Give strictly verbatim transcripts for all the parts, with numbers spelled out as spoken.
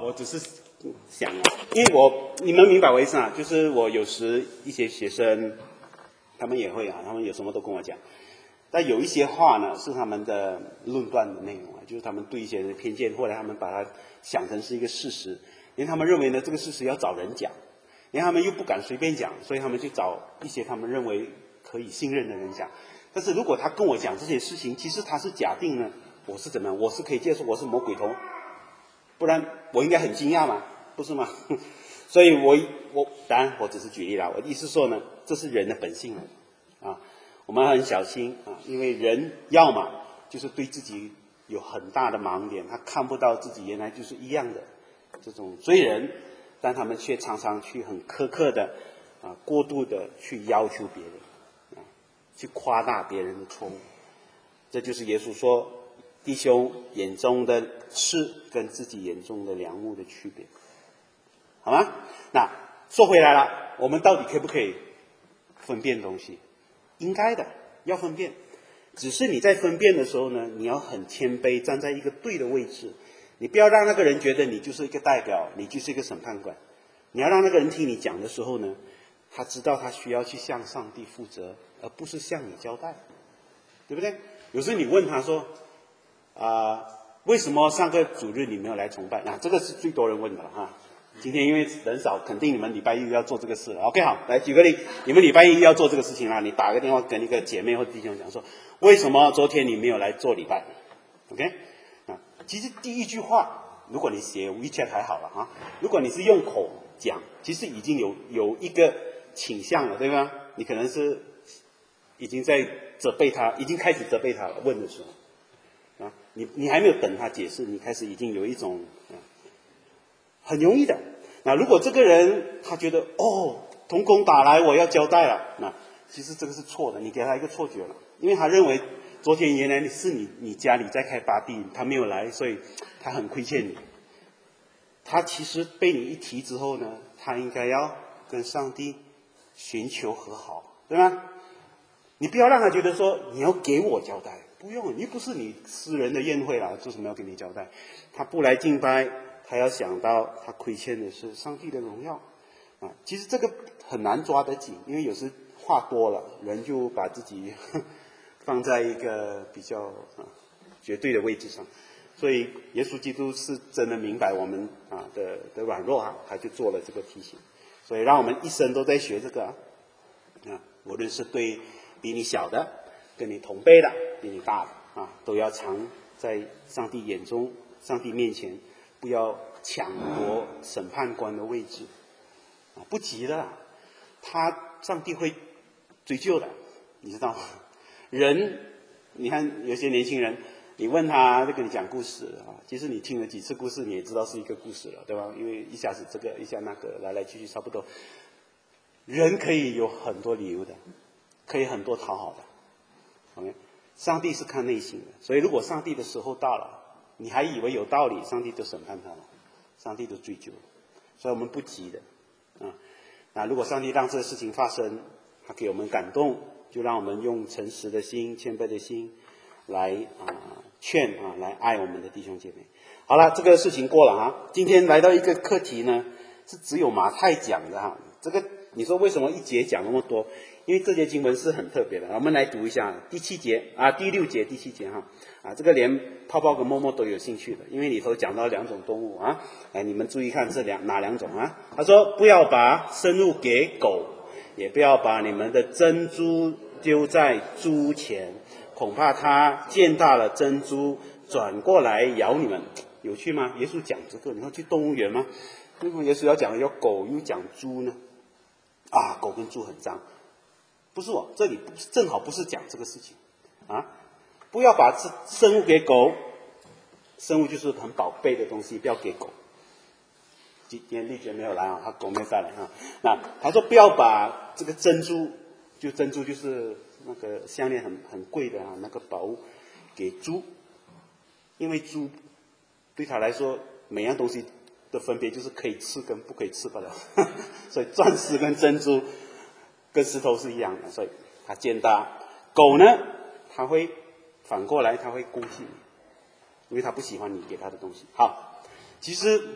我只是想啊，因为我你们明白我意思啊，就是我有时一些学生，他们也会啊，他们有什么都跟我讲，但有一些话呢是他们的论断的内容啊，就是他们对一些人的偏见，或者他们把它想成是一个事实，因为他们认为呢这个事实要找人讲，因为他们又不敢随便讲，所以他们就找一些他们认为可以信任的人讲。但是如果他跟我讲这些事情，其实他是假定呢，我是怎么样，我是可以接受我是魔鬼头，不然我应该很惊讶嘛，不是吗？所以我我当然我只是举例啦，我的意思说呢，这是人的本性啊，我们很小心啊，因为人要么就是对自己有很大的盲点，他看不到自己原来就是一样的这种罪人，但他们却常常去很苛刻的啊，过度的去要求别人啊，去夸大别人的错误。这就是耶稣说弟兄眼中的刺跟自己眼中的梁木的区别，好吗？那说回来了，我们到底可不可以分辨东西？应该的，要分辨。只是你在分辨的时候呢，你要很谦卑，站在一个对的位置。你不要让那个人觉得你就是一个代表，你就是一个审判官。你要让那个人听你讲的时候呢，他知道他需要去向上帝负责，而不是向你交代，对不对？有时候你问他说啊、呃，为什么上个主日你没有来崇拜？啊，这个是最多人问的哈。今天因为人少，肯定你们礼拜一要做这个事了。OK， 好，来举个例，你们礼拜一要做这个事情啦，你打个电话跟一个姐妹或弟兄讲说，为什么昨天你没有来做礼拜 ？OK， 啊，其实第一句话，如果你写 WeChat 还好了哈，如果你是用口讲，其实已经有有一个倾向了，对吗？你可能是已经在责备他，已经开始责备他了，问的时候。啊，你你还没有等他解释，你开始已经有一种、啊、很容易的。那如果这个人他觉得哦，同工打来我要交代了，那其实这个是错的，你给他一个错觉了，因为他认为昨天原来是你你家里在开 party， 他没有来，所以他很亏欠你。他其实被你一提之后呢，他应该要跟上帝寻求和好，对吗？你不要让他觉得说你要给我交代。不用，又不是你私人的宴会啦，做什么要跟你交代？他不来敬拜，他要想到他亏欠的是上帝的荣耀啊。其实这个很难抓得紧，因为有时话多了，人就把自己放在一个比较啊绝对的位置上。所以耶稣基督是真的明白我们啊的的软弱啊，他就做了这个提醒。所以让我们一生都在学这个啊，啊无论是对比你小的，跟你同辈的，比你大的啊，都要常在上帝眼中、上帝面前，不要抢夺审判官的位置啊！不急的，他上帝会追究的，你知道吗？人，你看有些年轻人，你问他就跟你讲故事啊，其实你听了几次故事，你也知道是一个故事了，对吧？因为一下子这个，一下那个，来来去去差不多。人可以有很多理由的，可以很多讨好的。Okay? 上帝是看内心的，所以如果上帝的时候到了，你还以为有道理，上帝就审判他了，上帝就追究了，所以我们不急的啊。那如果上帝让这个事情发生，他给我们感动，就让我们用诚实的心、谦卑的心来啊劝啊，来爱我们的弟兄姐妹。好了，这个事情过了哈。今天来到一个课题呢，是只有马太讲的哈。这个你说为什么一节讲那么多？因为这节经文是很特别的，我们来读一下第七节啊，第六节、第七节哈啊，这个连泡泡跟默默都有兴趣的，因为里头讲到两种动物啊，哎，你们注意看这两哪两种啊？他说不要把生物给狗，也不要把你们的珍珠丢在猪前，恐怕它见大了珍珠，转过来咬你们。有趣吗？耶稣讲这个，你要去动物园吗？为什么耶稣要讲有狗又讲猪呢？啊，狗跟猪很脏。不是我，这里正好不是讲这个事情啊！不要把生物给狗，生物就是很宝贝的东西，不要给狗。今天丽娟没有来啊，她狗没有带来啊。那他说不要把这个珍珠，就珍珠就是那个项链很很贵的啊，那个宝物给猪，因为猪对他来说每样东西的分别就是可以吃跟不可以吃罢了，所以钻石跟珍珠跟石头是一样的，所以它见大。狗呢，它会反过来，它会攻击你，因为它不喜欢你给它的东西。好，其实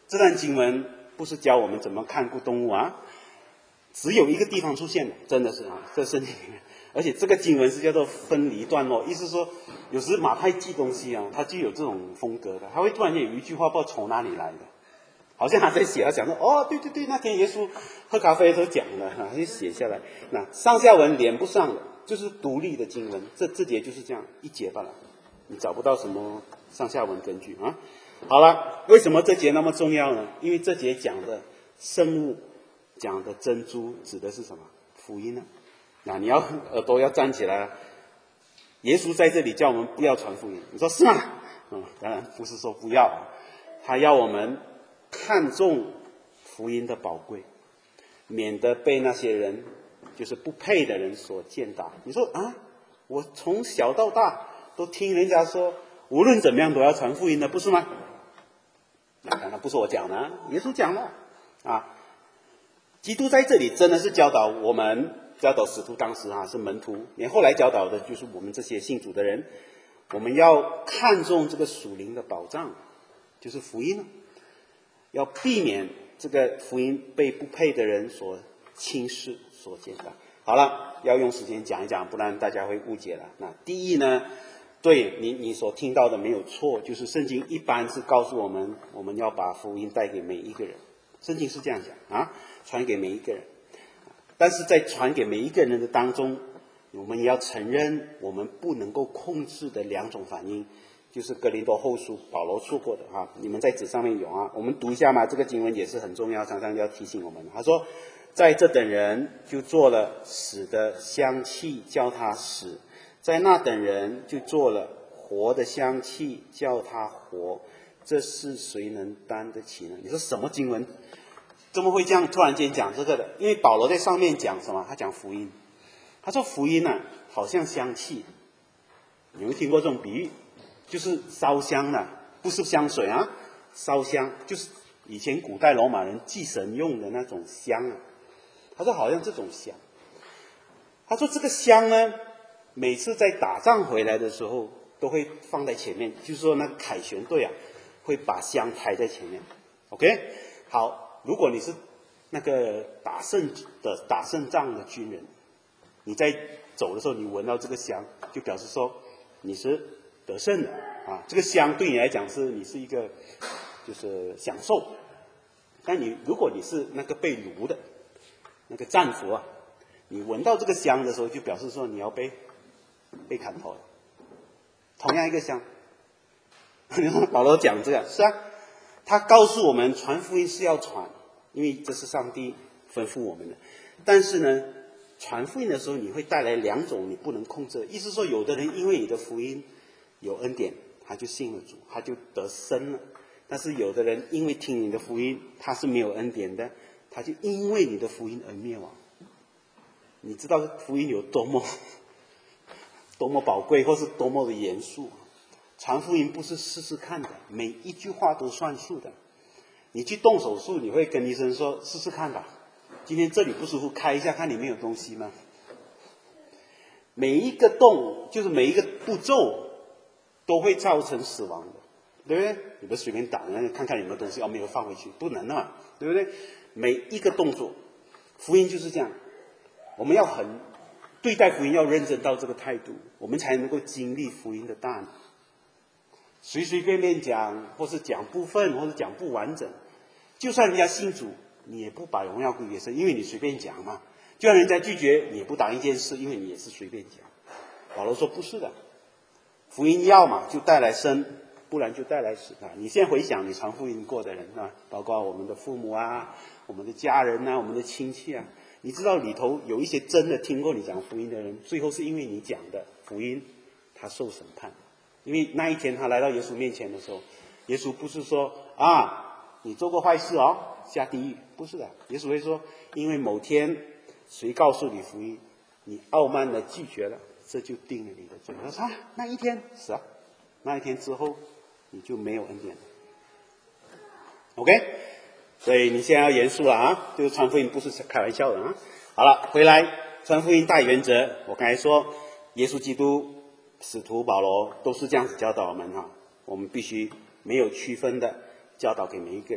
这段经文不是教我们怎么看顾动物啊，只有一个地方出现的，真的是啊，在圣经里面。而且这个经文是叫做分离段落，意思说有时马太记东西啊，他就有这种风格的，他会突然间有一句话不知道从哪里来的，好像他在写，他讲说哦，对对对，那天耶稣喝咖啡的时候讲的，他就写下来。那上下文连不上的，就是独立的经文，这这节就是这样一节罢了，你找不到什么上下文根据啊。好了，为什么这节那么重要呢？因为这节讲的生物，讲的珍珠指的是什么？福音呢？那你要耳朵要站起来。耶稣在这里叫我们不要传福音，你说是吗？嗯，当然不是说不要，他要我们看重福音的宝贵，免得被那些人就是不配的人所践踏。你说啊，我从小到大都听人家说无论怎么样都要传福音的，不是吗？当然不是我讲的，耶稣讲的啊。基督在这里真的是教导我们，教导使徒当时啊是门徒，连后来教导的就是我们这些信主的人，我们要看重这个属灵的保障，就是福音，要避免这个福音被不配的人所轻视、所践踏。好了，要用时间讲一讲，不然大家会误解了。那第一呢，对你你所听到的没有错，就是圣经一般是告诉我们，我们要把福音带给每一个人，圣经是这样讲啊，传给每一个人。但是在传给每一个人的当中，我们也要承认我们不能够控制的两种反应，就是哥林多后书保罗说过的啊，你们在纸上面有啊，我们读一下嘛，这个经文也是很重要，常常要提醒我们。他说，在这等人就做了死的香气，叫他死；在那等人就做了活的香气，叫他活。这是谁能担得起呢？你说什么经文怎么会这样突然间讲这个的？因为保罗在上面讲什么？他讲福音。他说福音啊，好像香气。你有没有听过这种比喻？就是烧香的，不是香水啊，烧香就是以前古代罗马人祭神用的那种香啊。他说好像这种香。他说这个香呢，每次在打仗回来的时候都会放在前面，就是说那个凯旋队啊，会把香抬在前面。OK， 好，如果你是那个打胜的打胜仗的军人，你在走的时候，你闻到这个香，就表示说你是得胜的啊。这个香对你来讲是你是一个就是享受，但你如果你是那个被掳的那个战俘啊，你闻到这个香的时候，就表示说你要被被砍头了。同样一个香，保罗讲这个是啊，他告诉我们传福音是要传，因为这是上帝吩咐我们的。但是呢，传福音的时候，你会带来两种你不能控制的。意思说，有的人因为你的福音有恩典，他就信了主，他就得生了；但是有的人因为听你的福音，他是没有恩典的，他就因为你的福音而灭亡。你知道福音有多么多么宝贵，或是多么的严肃？传福音不是试试看的，每一句话都算数的。你去动手术，你会跟医生说试试看吧，今天这里不舒服，开一下看里面有东西吗？每一个洞，就是每一个步骤都会造成死亡的，对不对？你不随便打，看看有没有东西，哦，没有放回去，不能的嘛，对不对？每一个动作，福音就是这样，我们要很对待福音要认真到这个态度，我们才能够经历福音的大能。随随便便讲，或是讲部分，或是讲不完整，就算人家信主，你也不把荣耀归给神，因为你随便讲嘛。就算人家拒绝，你也不当一件事，因为你也是随便讲。保罗说不是的，福音要嘛就带来生，不然就带来死啊！你现在回想你传福音过的人啊，包括我们的父母啊，我们的家人啊，我们的亲戚啊，你知道里头有一些真的听过你讲福音的人，最后是因为你讲的福音，他受审判。因为那一天他来到耶稣面前的时候，耶稣不是说啊，你做过坏事哦，下地狱，不是的。耶稣会说，因为某天谁告诉你福音，你傲慢的拒绝了，这就定了你的罪。他说啊，那一天是啊，那一天之后你就没有恩典了。OK， 所以你现在要严肃了啊，就是传福音不是开玩笑的啊。好了，回来传福音大原则，我刚才说耶稣基督、使徒保罗都是这样子教导我们哈，我们必须没有区分的教导给每一个人。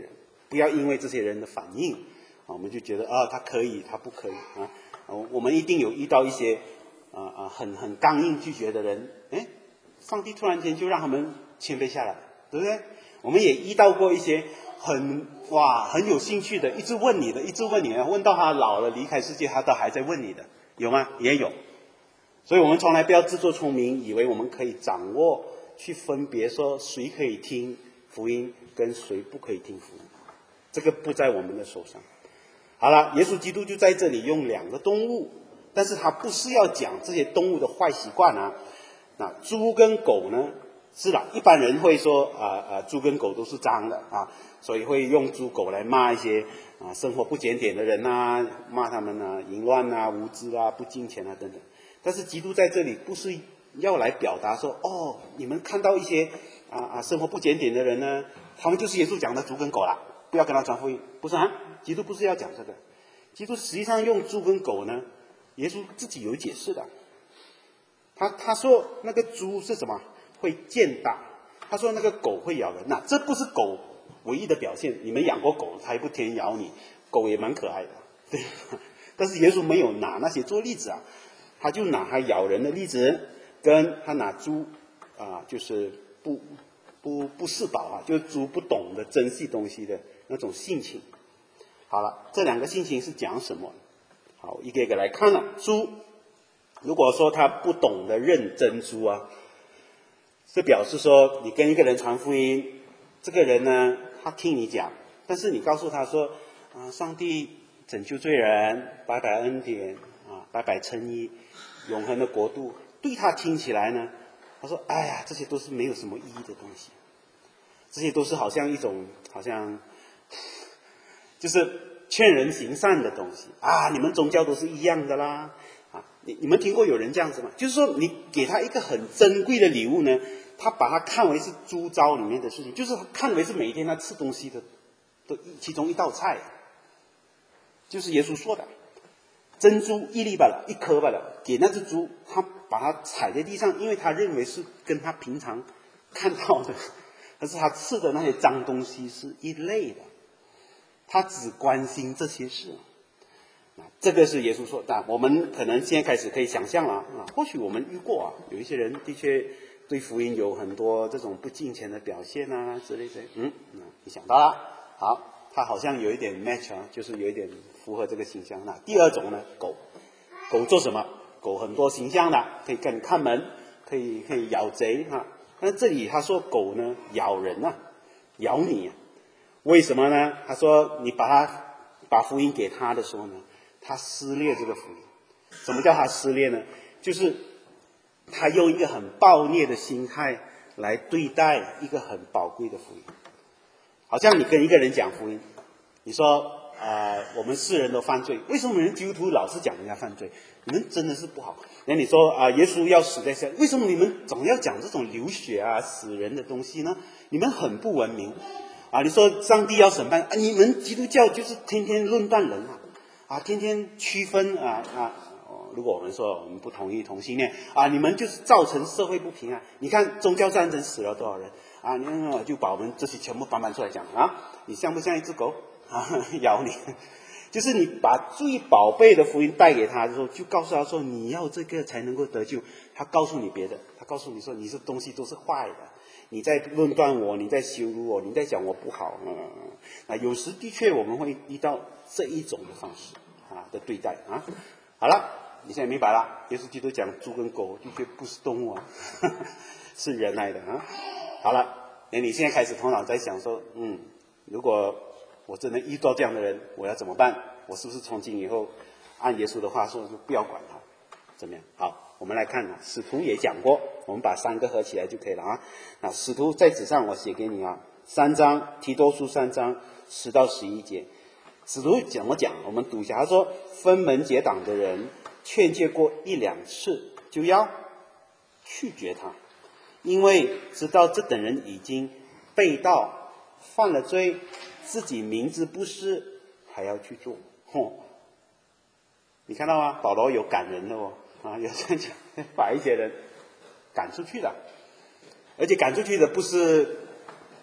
不要因为这些人的反应啊，我们就觉得啊他可以他不可以啊。我们一定有遇到一些啊啊很很刚硬拒绝的人，哎，上帝突然间就让他们谦卑下来，对不对？我们也遇到过一些很哇很有兴趣的，一直问你的，一直问你的，问到他老了离开世界，他都还在问你的，有吗？也有。所以我们从来不要自作聪明，以为我们可以掌握去分别说谁可以听福音跟谁不可以听福音，这个不在我们的手上。好了，耶稣基督就在这里用两个动物，但是他不是要讲这些动物的坏习惯啊。那猪跟狗呢，是的，一般人会说啊啊，猪跟狗都是脏的啊，所以会用猪狗来骂一些啊生活不检点的人啊，骂他们啊淫乱啊、无知啊、不敬虔啊等等。但是基督在这里不是要来表达说，哦，你们看到一些啊啊生活不检点的人呢，他们就是耶稣讲的猪跟狗啦，不要跟他传福音，不是啊？基督不是要讲这个，基督实际上用猪跟狗呢，耶稣自己有解释的。他他说那个猪是什么？会践踏。他说那个狗会咬人，那这不是狗唯一的表现。你们养过狗，它也不天天咬你，狗也蛮可爱的，对吧？但是耶稣没有拿那些做例子啊，他就拿他咬人的例子，跟他拿猪啊，就是不不不识宝啊，就是猪不懂得珍惜东西的那种性情。好了，这两个性情是讲什么？好，一个一个来看了。猪，如果说他不懂得认珍珠啊，这表示说你跟一个人传福音，这个人呢，他听你讲，但是你告诉他说啊，上帝拯救罪人，白白恩典啊，白白称义，永恒的国度，对他听起来呢，他说哎呀，这些都是没有什么意义的东西，这些都是好像一种好像就是劝人行善的东西啊，你们宗教都是一样的啦啊，你你们听过有人这样子吗？就是说你给他一个很珍贵的礼物呢，他把它看为是猪糟里面的事情，就是看为是每一天他吃东西的的其中一道菜，就是耶稣说的，珍珠一粒罢了，一颗罢了，给那只猪，他把它踩在地上，因为他认为是跟他平常看到的，可是他吃的那些脏东西是一类的，他只关心这些事。这个是耶稣说的，我们可能现在开始可以想象了啊，或许我们遇过啊，有一些人的确对福音有很多这种不敬虔的表现啊之类的，嗯，你想到了，好，他好像有一点 match 啊，就是有一点符合这个形象。那第二种呢，狗，狗做什么？狗很多形象的，可以跟你看门，可以可以咬贼啊。但这里他说狗呢咬人啊，咬你啊，为什么呢？他说你把他把福音给他的时候呢，他撕裂这个福音。什么叫他撕裂呢？就是他用一个很暴虐的心态来对待一个很宝贵的福音。好像你跟一个人讲福音，你说啊、呃，我们世人都犯罪，为什么你们基督徒老是讲人家犯罪？你们真的是不好。那你说啊、呃，耶稣要死在世，为什么你们总要讲这种流血啊、死人的东西呢？你们很不文明啊！你说上帝要审判啊，你们基督教就是天天论断人啊，啊，天天区分啊啊。如果我们说我们不同意同性恋啊，你们就是造成社会不平安。你看宗教战争死了多少人啊？你就把我们这些全部搬搬出来讲啊，你像不像一只狗啊？咬你，就是你把最宝贝的福音带给他的时候，就告诉他说你要这个才能够得救。他告诉你别的，他告诉你说你这东西都是坏的，你在论断我，你在羞辱我，你在讲我不好。嗯，那有时的确我们会遇到这一种的方式啊的对待啊。好了。你现在明白了，耶稣基督讲猪跟狗的确不是动物啊，呵呵是人来的啊。好了，那你现在开始头脑在想说，嗯，如果我真的遇到这样的人，我要怎么办？我是不是从今以后按耶稣的话说，就不要管他？怎么样？好，我们来看啊，使徒也讲过，我们把三个合起来就可以了啊。那使徒在纸上我写给你啊，三章提多书三章十到十一节，使徒怎么讲？我们读一下，他说分门结党的人。劝诫过一两次，就要拒绝他，因为知道这等人已经背道犯了罪，自己明知不是还要去做。哼，你看到吗？保罗有感人的哦，啊，有这样讲，把一些人赶出去的，而且赶出去的不是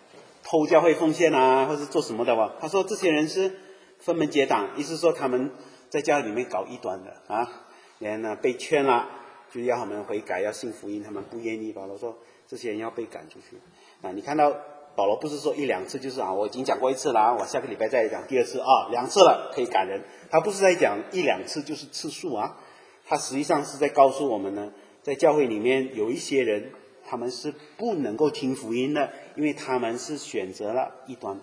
偷教会奉献啊，或是做什么的吧？他说这些人是分门结党，意思说他们在教会里面搞异端的啊，人呢被劝了，就要他们悔改，要信福音，他们不愿意。保罗说这些人要被赶出去啊！你看到保罗不是说一两次，就是啊，我已经讲过一次了，我下个礼拜再讲第二次啊，两次了可以赶人。他不是在讲一两次就是次数啊，他实际上是在告诉我们呢，在教会里面有一些人，他们是不能够听福音的，因为他们是选择了异端。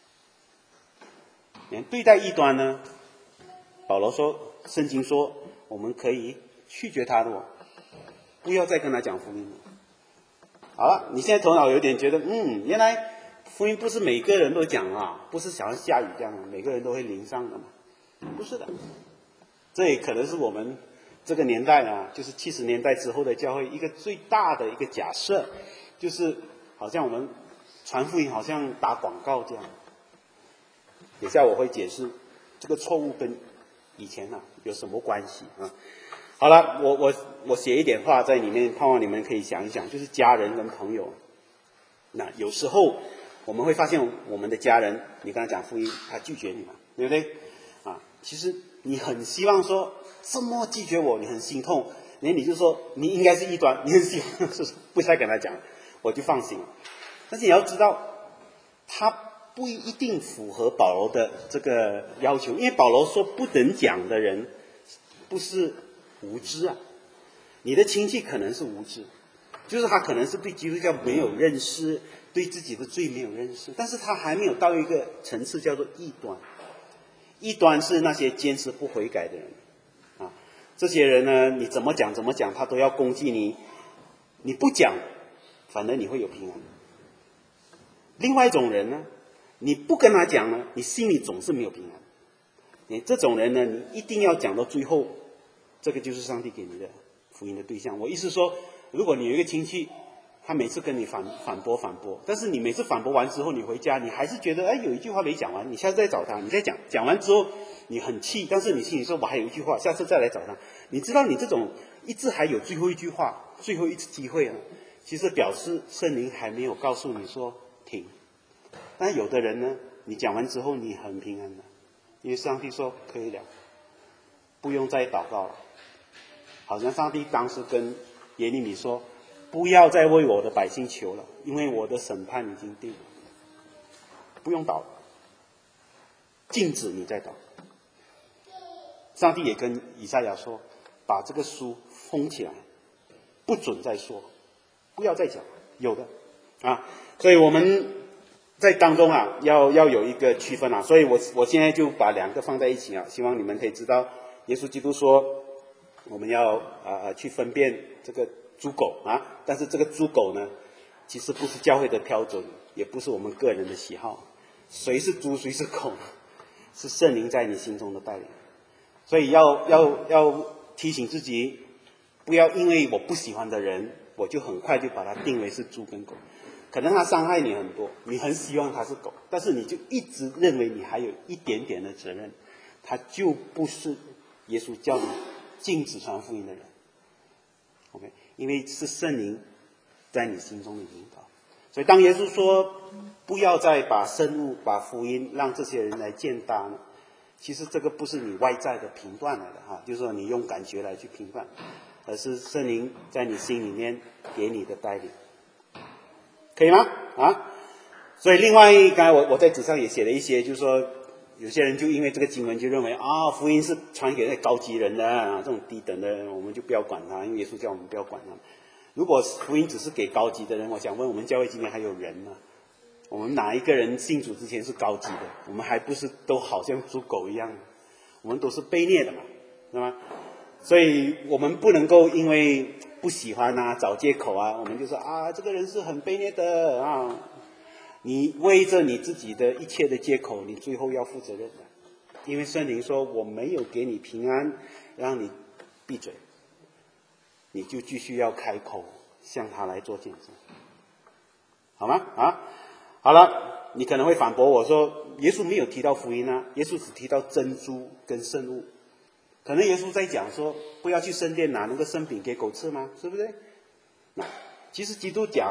对待异端呢，保罗说，圣经说我们可以拒绝他的哦，不要再跟他讲福音了。好了，你现在头脑有点觉得，嗯，原来福音不是每个人都讲啊，不是像下雨这样，每个人都会淋上的嘛，不是的。这也可能是我们这个年代啊，就是七十年代之后的教会一个最大的一个假设，就是好像我们传福音好像打广告这样。等下我会解释这个错误跟以前啊有什么关系啊。好了，我我我写一点话在里面，盼望你们可以想一想，就是家人跟朋友。那有时候我们会发现我们的家人，你跟他讲福音，他拒绝你嘛，对不对？啊，其实你很希望说，这么拒绝我，你很心痛，连你就说你应该是异端，你很希望是不再跟他讲，我就放心了。但是你要知道，他不一定符合保罗的这个要求，因为保罗说不能讲的人，不是无知啊，你的亲戚可能是无知，就是他可能是对基督教没有认识，对自己的罪没有认识，但是他还没有到一个层次叫做异端。异端是那些坚持不悔改的人啊，这些人呢，你怎么讲怎么讲，他都要攻击你，你不讲，反正你会有平安。另外一种人呢，你不跟他讲呢，你心里总是没有平安。你这种人呢，你一定要讲到最后，这个就是上帝给你的福音的对象。我意思说，如果你有一个亲戚，他每次跟你反反驳反驳，但是你每次反驳完之后，你回家你还是觉得哎有一句话没讲完，你下次再找他，你再讲，讲完之后你很气，但是你心里说我还有一句话，下次再来找他。你知道你这种一直还有最后一句话，最后一次机会啊，其实表示圣灵还没有告诉你说停。但有的人呢，你讲完之后你很平安的，因为上帝说可以了，不用再祷告了。好像上帝当时跟耶利米说，不要再为我的百姓求了，因为我的审判已经定了，不用祷了，禁止你再祷。上帝也跟以赛亚说，把这个书封起来，不准再说，不要再讲，有的啊。所以我们在当中啊，要要有一个区分啊。所以我我现在就把两个放在一起啊，希望你们可以知道，耶稣基督说我们要啊、呃、去分辨这个猪狗啊，但是这个猪狗呢，其实不是教会的标准，也不是我们个人的喜好。谁是猪，谁是狗，是圣灵在你心中的带领。所以要要要提醒自己，不要因为我不喜欢的人，我就很快就把它定为是猪跟狗。可能他伤害你很多，你很希望他是狗，但是你就一直认为你还有一点点的责任，他就不是耶稣叫你禁止传福音的人。OK， 因为是圣灵在你心中的引导。所以当耶稣说不要再把圣物、把福音让这些人来践踏呢，其实这个不是你外在的评断来的哈，就是说你用感觉来去评断，而是圣灵在你心里面给你的带领，可以吗？啊，所以另外刚才我我在纸上也写了一些，就是说有些人就因为这个经文就认为啊，福音是传给那高级人的啊，这种低等的我们就不要管他，因为耶稣叫我们不要管他。如果福音只是给高级的人，我想问我们教会今天还有人吗？我们哪一个人信主之前是高级的？我们还不是都好像猪狗一样？我们都是卑劣的嘛，对吗？所以我们不能够因为不喜欢啊，找借口啊，我们就说啊，这个人是很卑劣的啊。你为着你自己的一切的借口，你最后要负责任的，因为圣灵说我没有给你平安，让你闭嘴，你就继续要开口向他来做见证，好吗？啊，好了，你可能会反驳我说，耶稣没有提到福音啊，耶稣只提到珍珠跟圣物，可能耶稣在讲说，不要去圣殿拿那个圣饼给狗吃吗？是不是？那其实基督讲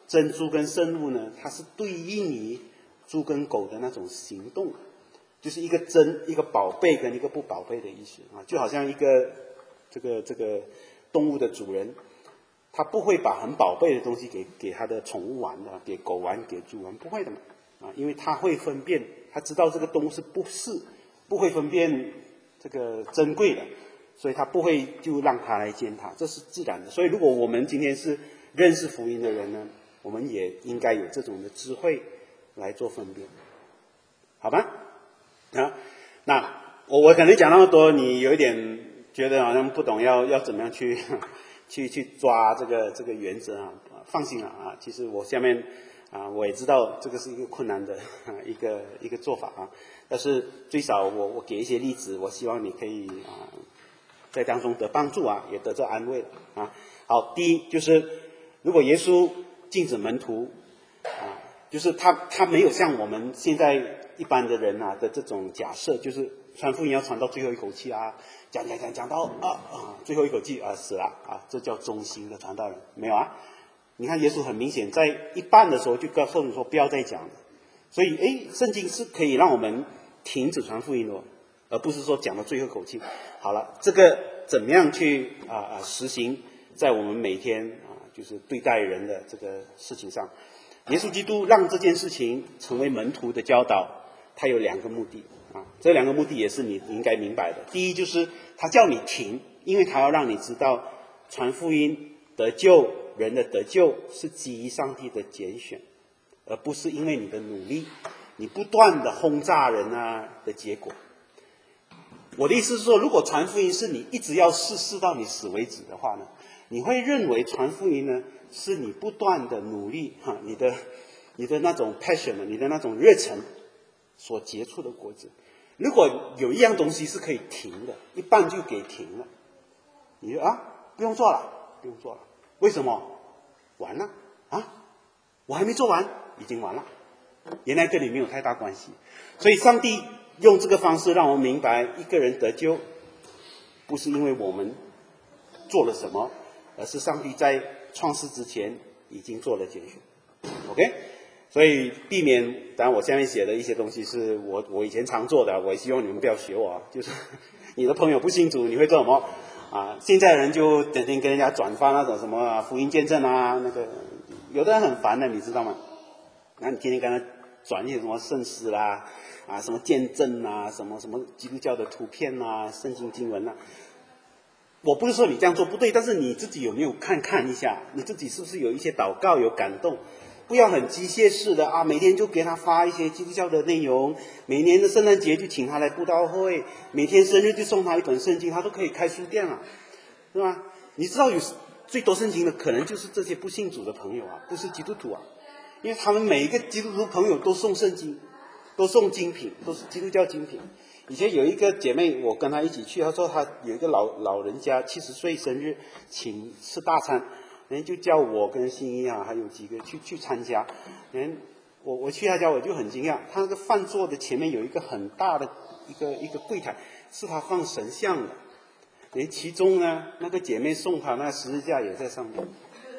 真猪跟圣物呢，它是对应于猪跟狗的那种行动，就是一个真一个宝贝跟一个不宝贝的意思啊，就好像一个这个这个动物的主人，他不会把很宝贝的东西给给他的宠物玩的，给狗玩给猪玩，不会的嘛啊，因为他会分辨，他知道这个动物是不是不会分辨这个珍贵的，所以他不会就让他来践踏，这是自然的。所以如果我们今天是认识福音的人呢，我们也应该有这种的智慧来做分辨，好吧？啊，那我我可能讲那么多，你有一点觉得好像不懂要要怎么样去去去抓这个这个原则啊，放心了啊，其实我下面啊我也知道这个是一个困难的啊一个一个做法啊，但是最少我我给一些例子，我希望你可以啊在当中得帮助啊，也得到安慰了啊。好，第一就是如果耶稣禁止门徒啊，就是他他没有像我们现在一般的人啊的这种假设，就是传福音要传到最后一口气啊，讲讲讲讲到啊啊最后一口气啊死了啊，这叫忠心的传道人，没有啊？你看耶稣很明显在一半的时候就告诉你说不要再讲了，所以诶，圣经是可以让我们停止传福音的，而不是说讲到最后一口气。好了，这个怎么样去啊啊实行在我们每天啊就是对待人的这个事情上？耶稣基督让这件事情成为门徒的教导，他有两个目的啊，这两个目的也是你应该明白的。第一就是他叫你停，因为他要让你知道传福音得救，人的得救是基于上帝的拣选，而不是因为你的努力，你不断的轰炸人啊的结果。我的意思是说，如果传福音是你一直要试试到你死为止的话呢，你会认为传福音呢是你不断的努力哈，你的你的那种 passion， 你的那种热忱所结出的果子。如果有一样东西是可以停的，一半就给停了，你就啊不用做了，不用做了，为什么？完了啊，我还没做完，已经完了，原来跟你没有太大关系。所以上帝用这个方式让我们明白，一个人得救不是因为我们做了什么，而是上帝在创世之前已经做了拣选。 OK， 所以避免，当然我下面写的一些东西是我我以前常做的，我也希望你们不要学我，就是你的朋友不信主你会做什么啊？现在人就整天跟人家转发那种什么福音见证啊，那个有的人很烦的，你知道吗？那你天天跟他转一些什么圣诗啦啊，什么见证啊，什么什么基督教的图片啊，圣经经文啊。我不是说你这样做不对，但是你自己有没有看看一下，你自己是不是有一些祷告有感动？不要很机械式的啊，每天就给他发一些基督教的内容，每年的圣诞节就请他来布道会，每天生日就送他一本圣经，他都可以开书店了，是吧？你知道有最多圣经的可能就是这些不信主的朋友啊，不是基督徒啊，因为他们每一个基督徒朋友都送圣经，都送精品，都是基督教精品。以前有一个姐妹，我跟她一起去，她说她有一个老老人家七十岁生日，请吃大餐，人就叫我跟新一啊，还有几个去去参加。人我我去她家我就很惊讶，她那个饭桌的前面有一个很大的一个一个柜台，是她放神像的。连其中呢，那个姐妹送她那十字架也在上面，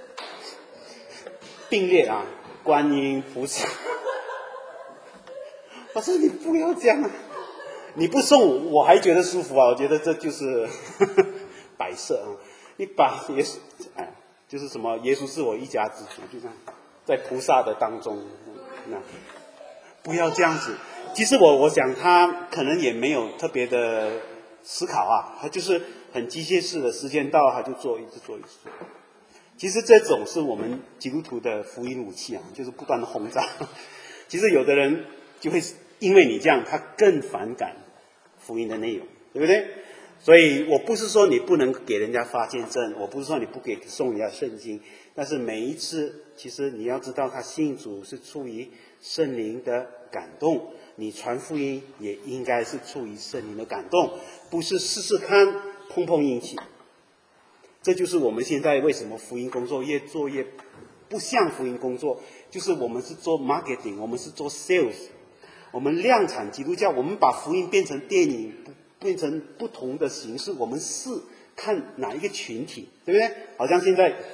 并列啊，观音菩萨。我说你不要这样啊！你不送我还觉得舒服啊，我觉得这就是呵呵摆设啊。你把耶稣，哎，就是什么耶稣是我一家之主，就这样，在菩萨的当中，那不要这样子。其实我我想他可能也没有特别的思考啊，他就是很机械式的，时间到他就做，一直做，一直做。其实这种是我们基督徒的福音武器啊，就是不断的轰炸。其实有的人就会因为你这样，他更反感福音的内容，对不对？所以我不是说你不能给人家发见证，我不是说你不给送人家圣经，但是每一次，其实你要知道，他信主是出于圣灵的感动，你传福音也应该是出于圣灵的感动，不是试试看碰碰运气。这就是我们现在为什么福音工作越做越不像福音工作，就是我们是做 marketing， 我们是做 sales， 我们量产基督教，我们把福音变成电影，变成不同的形式，我们试看哪一个群体，对不对？好像现在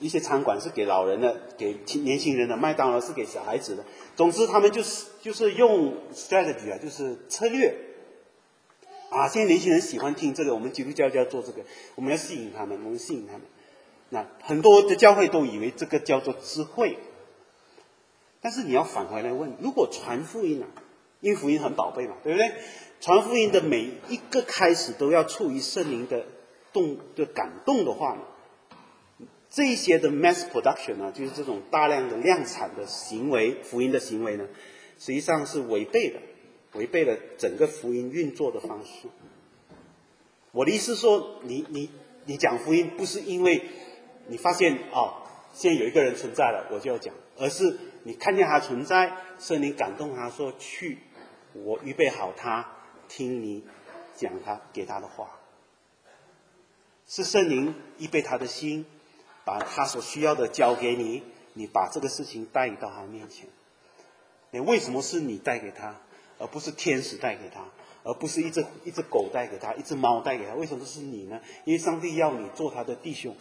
一些餐馆是给老人的，给年轻人的，麦当劳是给小孩子的。总之，他们就是就是用 strategy 啊，就是策略啊。现在年轻人喜欢听这个，我们基督教就要做这个，我们要吸引他们，我们吸引他们。那很多的教会都以为这个叫做智慧，但是你要返回来问：如果传福音啊，因为福音很宝贝嘛，对不对？传福音的每一个开始都要出于圣灵的动的感动的话呢，这一些的 mass production 呢，就是这种大量的量产的行为，福音的行为呢，实际上是违背的，违背了整个福音运作的方式。我的意思说，你你你讲福音不是因为你发现哦，现在有一个人存在了，我就要讲，而是你看见他存在，圣灵感动他说去，我预备好他听你讲他给他的话，是圣灵预备他的心，把他所需要的交给你，你把这个事情带到他面前。你为什么是你带给他，而不是天使带给他，而不是一只一只狗带给他，一只猫带给他？为什么是你呢？因为上帝要你做他的弟兄。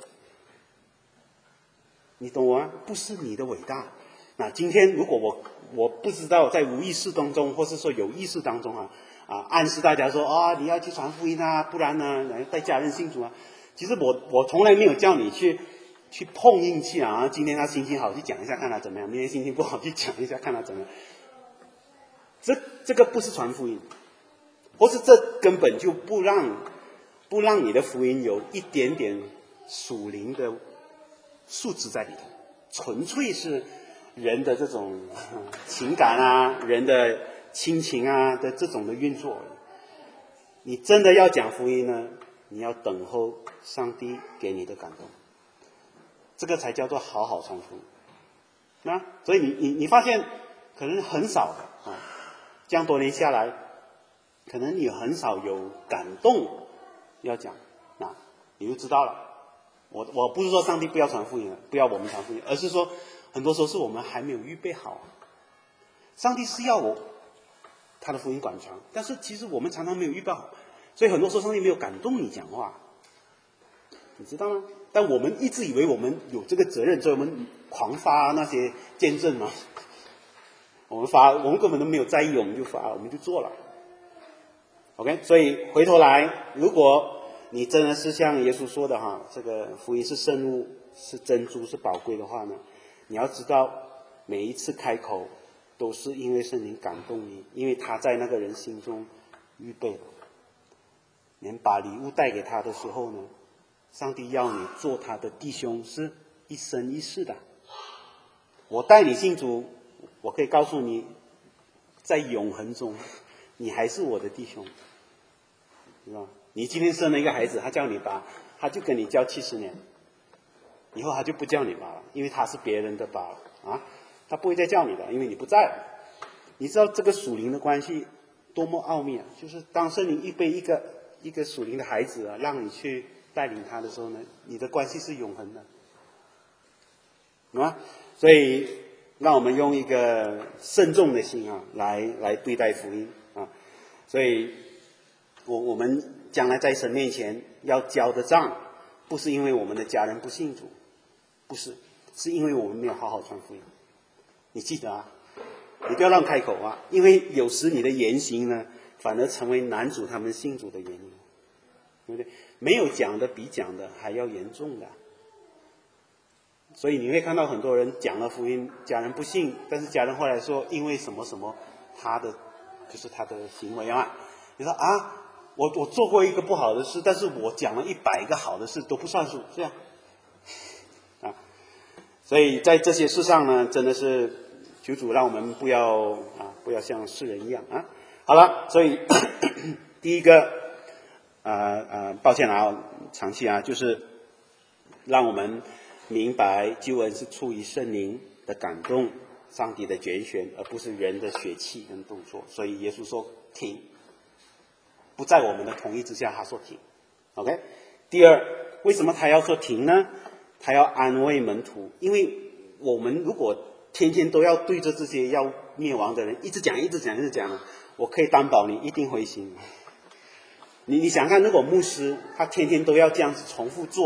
你懂我吗？不是你的伟大。那今天如果我我不知道在无意识当中，或是说有意识当中啊啊暗示大家说啊、哦、你要去传福音啊，不然呢带家人信主啊。其实我我从来没有叫你去去碰运气啊，今天他心情好去讲一下看他怎么样，明天心情不好去讲一下看他怎么样。这这个不是传福音，或是这根本就不让不让你的福音有一点点属灵的素质在里头，纯粹是人的这种情感啊，人的亲情啊的这种的运作。你真的要讲福音呢，你要等候上帝给你的感动，这个才叫做好好传福音。那所以你你你发现可能很少啊，这样多年下来，可能你很少有感动要讲，那你就知道了。我我不是说上帝不要传福音了，不要我们传福音，而是说很多时候是我们还没有预备好。上帝是要我他的福音广传，但是其实我们常常没有预备好，所以很多时候上帝没有感动你讲话，你知道吗？但我们一直以为我们有这个责任，所以我们狂发那些见证嘛。我们发，我们根本都没有在意，我们就发，我们就做了。OK， 所以回头来，如果你真的是像耶稣说的哈，这个福音是圣物，是珍珠，是宝贵的话呢，你要知道每一次开口都是因为圣灵感动你，因为他在那个人心中预备了。连把礼物带给他的时候呢，上帝要你做他的弟兄是一生一世的。我带你信主，我可以告诉你，在永恒中你还是我的弟兄，知道吗？你今天生了一个孩子，他叫你爸，他就跟你叫七十年，以后他就不叫你爸了，因为他是别人的爸了啊，他不会再叫你的，因为你不在了。你知道这个属灵的关系多么奥秘啊！就是当圣灵预备一个一个属灵的孩子啊，让你去带领他的时候呢，你的关系是永恒的，懂吗？所以让我们用一个慎重的心啊，来来对待福音啊。所以我我们将来在神面前要交的账，不是因为我们的家人不信主，不是，是因为我们没有好好传福音。你记得啊，你不要乱开口啊，因为有时你的言行呢，反而成为男主他们信主的原因，对不对？没有讲的比讲的还要严重的。所以你会看到很多人讲了福音，家人不信，但是家人后来说因为什么什么，他的就是他的行为啊。你说啊，我我做过一个不好的事，但是我讲了一百个好的事都不算数，这样啊。所以在这些事上呢，真的是求主让我们不要啊，不要像世人一样啊。好了，所以第一个呃呃，抱歉啊，长期啊，就是让我们明白救恩是出于圣灵的感动，上帝的拣选，而不是人的血气跟动作。所以耶稣说停，不在我们的同意之下，他说停。OK， 第二，为什么他要说停呢？他要安慰门徒，因为我们如果天天都要对着这些要灭亡的人一直讲一直讲一直讲，我可以担保你一定灰心。你你想看，如果牧师他天天都要这样子重复做，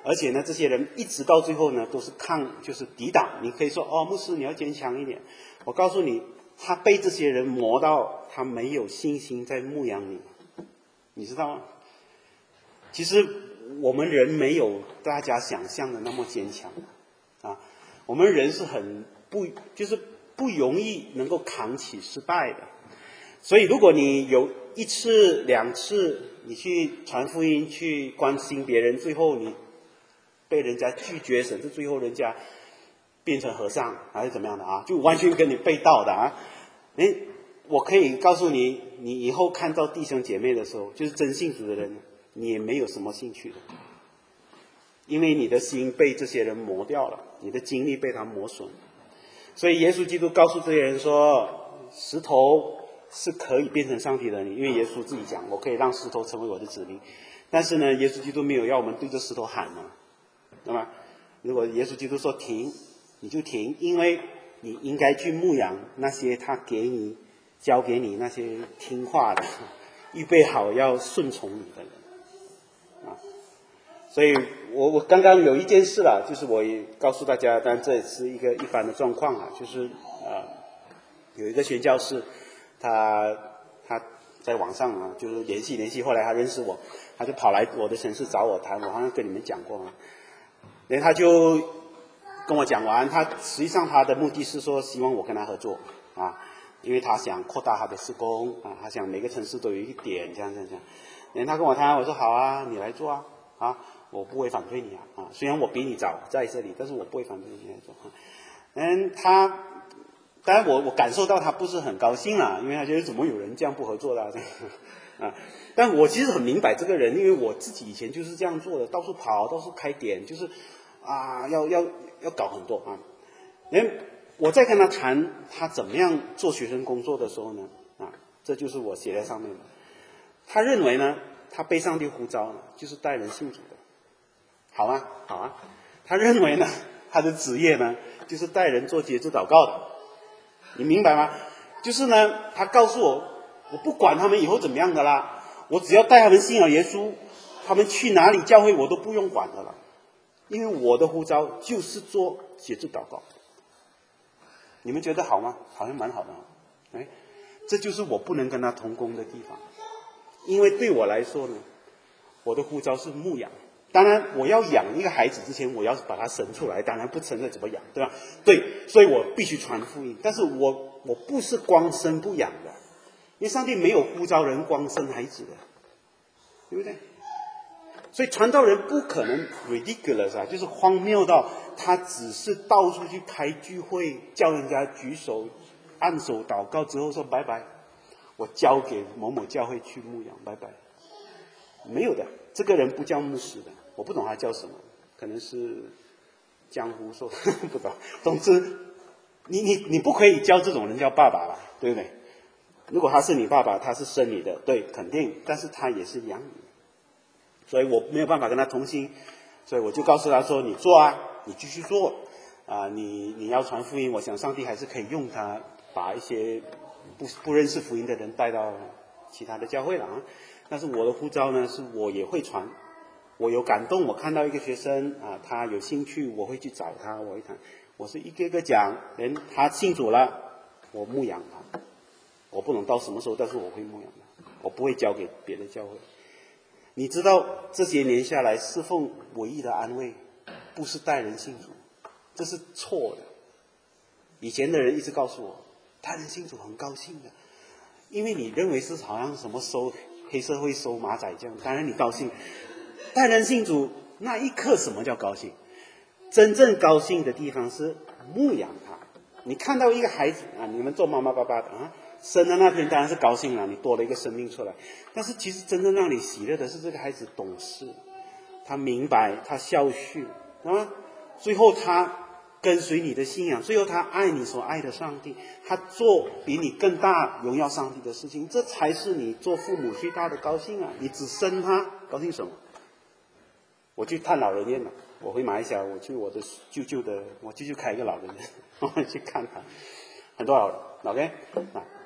而且呢，这些人一直到最后呢，都是抗，就是抵挡。你可以说，哦，牧师你要坚强一点。我告诉你，他被这些人磨到，他没有信心在牧养你，你知道吗？其实我们人没有大家想象的那么坚强啊，我们人是很不，就是不容易能够扛起失败的。所以如果你有一次两次你去传福音去关心别人，最后你被人家拒绝，甚至最后人家变成和尚还是怎么样的啊，就完全跟你背道的啊。哎，我可以告诉你，你以后看到弟兄姐妹的时候，就是真信主的人，你也没有什么兴趣的，因为你的心被这些人磨掉了，你的精力被他磨损。所以耶稣基督告诉这些人说，石头是可以变成上帝的，因为耶稣自己讲，我可以让石头成为我的子民。但是呢，耶稣基督没有要我们对着石头喊嘛，对吗？如果耶稣基督说停，你就停，因为你应该去牧养那些他给你、交给你那些听话的、预备好要顺从你的人啊。所以我我刚刚有一件事啦，就是我也告诉大家，但这也是一个一般的状况啊，就是呃，有一个宣教士，他他在网上啊，就是联系联系，后来他认识我，他就跑来我的城市找我谈，我好像跟你们讲过啊。然后他就跟我讲完，他实际上他的目的是说希望我跟他合作啊，因为他想扩大他的事工啊，他想每个城市都有一个点，这样这样这样。然后他跟我谈，我说好啊，你来做啊啊，我不会反对你啊啊，虽然我比你早在这里，但是我不会反对你来做。嗯，他当然我我感受到他不是很高兴啦，因为他觉得怎么有人这样不合作的啊，啊但我其实很明白这个人，因为我自己以前就是这样做的，到处跑，到处开点，就是啊，要要要搞很多啊。然后我在跟他谈他怎么样做学生工作的时候呢，啊，这就是我写在上面的。他认为呢，他被上帝呼召呢，就是带人信主的，好啊，好啊。他认为呢，他的职业呢，就是带人做节制祷告的，你明白吗？就是呢，他告诉我，我不管他们以后怎么样的啦。我只要带他们信了耶稣，他们去哪里教会我都不用管的了，因为我的呼召就是做节制祷告。你们觉得好吗？好像蛮好的，哎，这就是我不能跟他同工的地方，因为对我来说呢，我的呼召是牧养。当然，我要养一个孩子之前，我要把他生出来，当然不生了怎么养，对吧？对，所以我必须传福音。但是我我不是光生不养的。因为上帝没有呼召人光生孩子的，对不对？所以传道人不可能 ridiculous 啊，就是荒谬到他只是到处去开聚会，叫人家举手、按手祷告之后说拜拜，我交给某某教会去牧养，拜拜。没有的，这个人不叫牧师的，我不懂他叫什么，可能是江湖说不懂。总之，你你你不可以叫这种人叫爸爸吧，对不对？如果他是你爸爸，他是生你的，对，肯定，但是他也是养你，所以我没有办法跟他同心，所以我就告诉他说：“你做啊，你继续做啊，你你要传福音，我想上帝还是可以用他，把一些不不认识福音的人带到其他的教会了啊。但是我的呼召呢，是我也会传，我有感动，我看到一个学生啊，他有兴趣，我会去找他，我会谈，我是一个个讲，人他信主了，我牧养他。”我不能到什么时候，但是我会牧养的，我不会交给别的教会。你知道这些年下来，侍奉唯一的安慰，不是带人信主，这是错的。以前的人一直告诉我，带人信主很高兴的，因为你认为是好像什么收黑社会收马仔这样，当然你高兴。带人信主那一刻，什么叫高兴？真正高兴的地方是牧养他。你看到一个孩子啊，你们做妈妈爸爸的啊。生的那天当然是高兴了，你多了一个生命出来。但是其实真正让你喜乐的是这个孩子懂事，他明白，他孝训啊，最后他跟随你的信仰，最后他爱你所爱的上帝，他做比你更大荣耀上帝的事情，这才是你做父母最大的高兴啊！你只生他，高兴什么？我去探老人院了，我回马来西亚，我去我的舅舅的，我舅舅开一个老人院，我去看他，很多老人 ，OK 啊。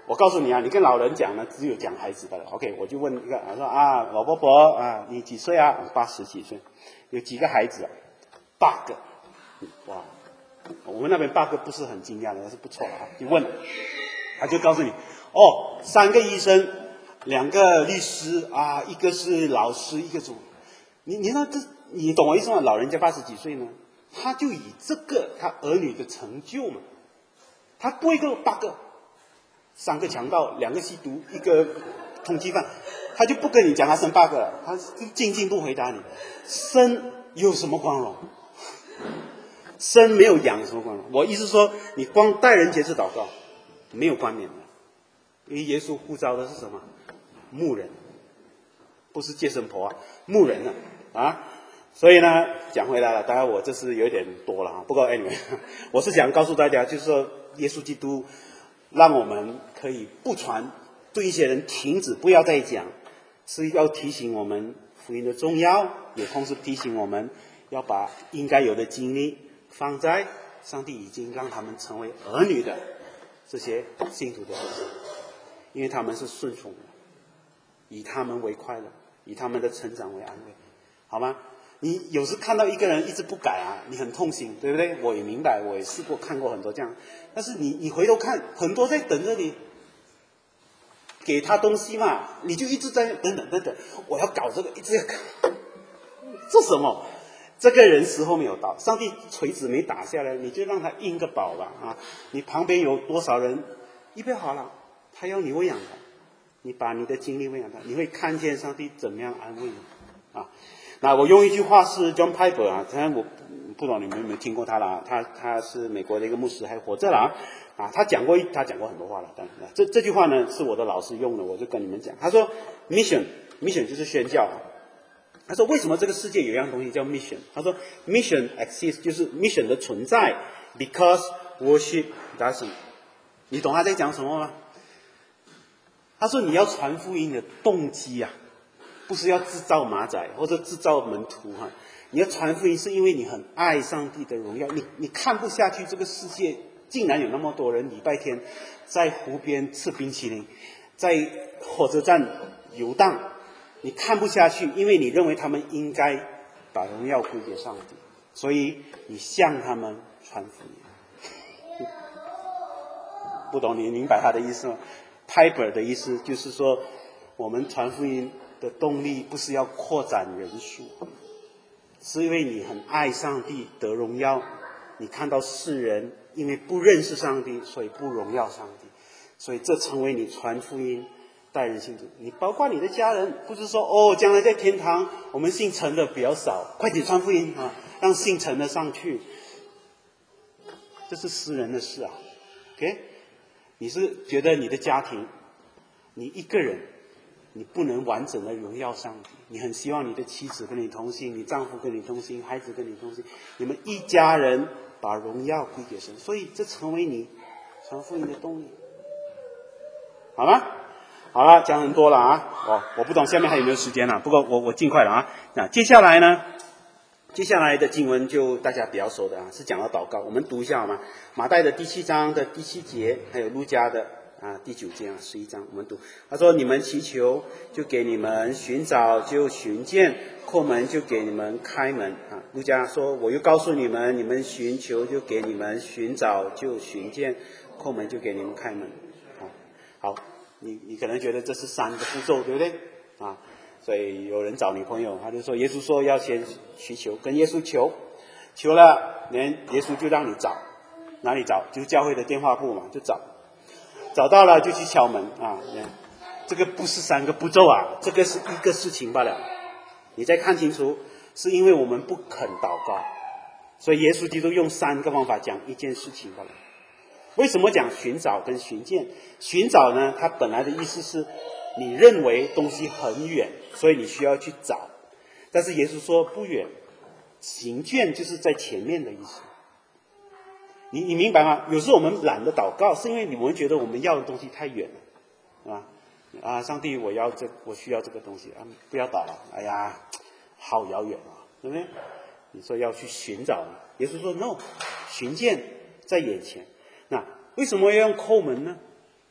我告诉你啊，你跟老人讲呢，只有讲孩子的了。OK， 我就问一个，我说啊，老伯伯啊，你几岁啊？八十几岁，有几个孩子啊？八个。哇，我们那边八个不是很惊讶的，但是不错啊。就问，他就告诉你，哦，三个医生，两个律师啊，一个是老师，一个主。你你说这，你懂我意思吗？老人家八十几岁呢，他就以这个他儿女的成就嘛，他多一个八个。三个强盗，两个吸毒，一个通缉犯，他就不跟你讲他生八个了，他静静不回答你。生有什么光荣？生没有养有什么光荣？我意思说，你光待人接事祷告，没有冠冕的，因为耶稣呼召的是什么？牧人，不是接生婆啊，牧人啊啊！所以呢，讲回来了，当然我这是有点多了啊，不过 anyway， 我是想告诉大家，就是说耶稣基督。让我们可以不传，对一些人停止，不要再讲，是要提醒我们福音的重要，也同时提醒我们要把应该有的精力放在上帝已经让他们成为儿女的这些信徒的身上，因为他们是顺从的，以他们为快乐，以他们的成长为安慰，好吗？你有时看到一个人一直不改啊，你很痛心，对不对？我也明白，我也试过看过很多这样，但是你你回头看，很多在等着你给他东西嘛，你就一直在等等等等，我要搞这个，一直要搞，这什么？这个人时候没有到，上帝锤子没打下来，你就让他应个饱吧啊！你旁边有多少人预备好了，他要你喂养他，你把你的精力喂养他，你会看见上帝怎么样安慰你啊！那我用一句话是 John Piper 啊，当然我不懂你们有没有听过他了，他他是美国的一个牧师，还活着了啊，啊他讲过他讲过很多话了，当然这这句话呢是我的老师用的，我就跟你们讲，他说 mission mission 就是宣教，他说为什么这个世界有一样东西叫 mission？ 他说 mission exists 就是 mission 的存在 ，because worship doesn't。你懂他在讲什么吗？他说你要传福音的动机啊。不是要制造马仔或者制造门徒哈，你要传福音是因为你很爱上帝的荣耀，你你看不下去这个世界竟然有那么多人礼拜天在湖边吃冰淇淋，在火车站游荡，你看不下去，因为你认为他们应该把荣耀归给上帝，所以你向他们传福音。不懂你明白他的意思吗？ Piper 的意思就是说，我们传福音的动力不是要扩展人数，是因为你很爱上帝得荣耀，你看到世人因为不认识上帝，所以不荣耀上帝，所以这成为你传福音带人信主。你包括你的家人，不是说哦将来在天堂我们姓陈的比较少，快点传福音啊，让姓陈的上去，这是私人的事啊。 OK， 你是觉得你的家庭你一个人你不能完整的荣耀上帝，你很希望你的妻子跟你同行，你丈夫跟你同行，孩子跟你同行，你们一家人把荣耀归给神，所以这成为你传福音的动力，好吗？好了，讲很多了啊，哦，我不懂下面还有没有时间了，不过我我尽快了啊。那接下来呢，接下来的经文就大家比较熟的啊，是讲到祷告，我们读一下好吗？马太的第七章的第七节，还有路加的啊，第九节啊，十一章我们读。他说：“你们祈求，就给你们；寻找，就寻见；叩门，就给你们开门。”啊，路加说：“我又告诉你们，你们寻求，就给你们；寻找，就寻见；叩门，就给你们开门。”好，好，你你可能觉得这是三个步骤，对不对？啊，所以有人找女朋友，他就说耶稣说要先祈求，跟耶稣求，求了，连耶稣就让你找，哪里找？就是教会的电话簿嘛，就找。找到了就去敲门啊！这个不是三个步骤啊，这个是一个事情罢了。你再看清楚，是因为我们不肯祷告，所以耶稣基督用三个方法讲一件事情罢了。为什么讲寻找跟寻见？寻找呢，它本来的意思是你认为东西很远，所以你需要去找。但是耶稣说不远，寻见就是在前面的意思。你你明白吗？有时候我们懒得祷告，是因为你们觉得我们要的东西太远了，是吧？啊，上帝，我要这，我需要这个东西啊，不要祷了。哎呀，好遥远啊，对不对？你说要去寻找，耶稣说 no， 寻见在眼前。那为什么要用叩门呢？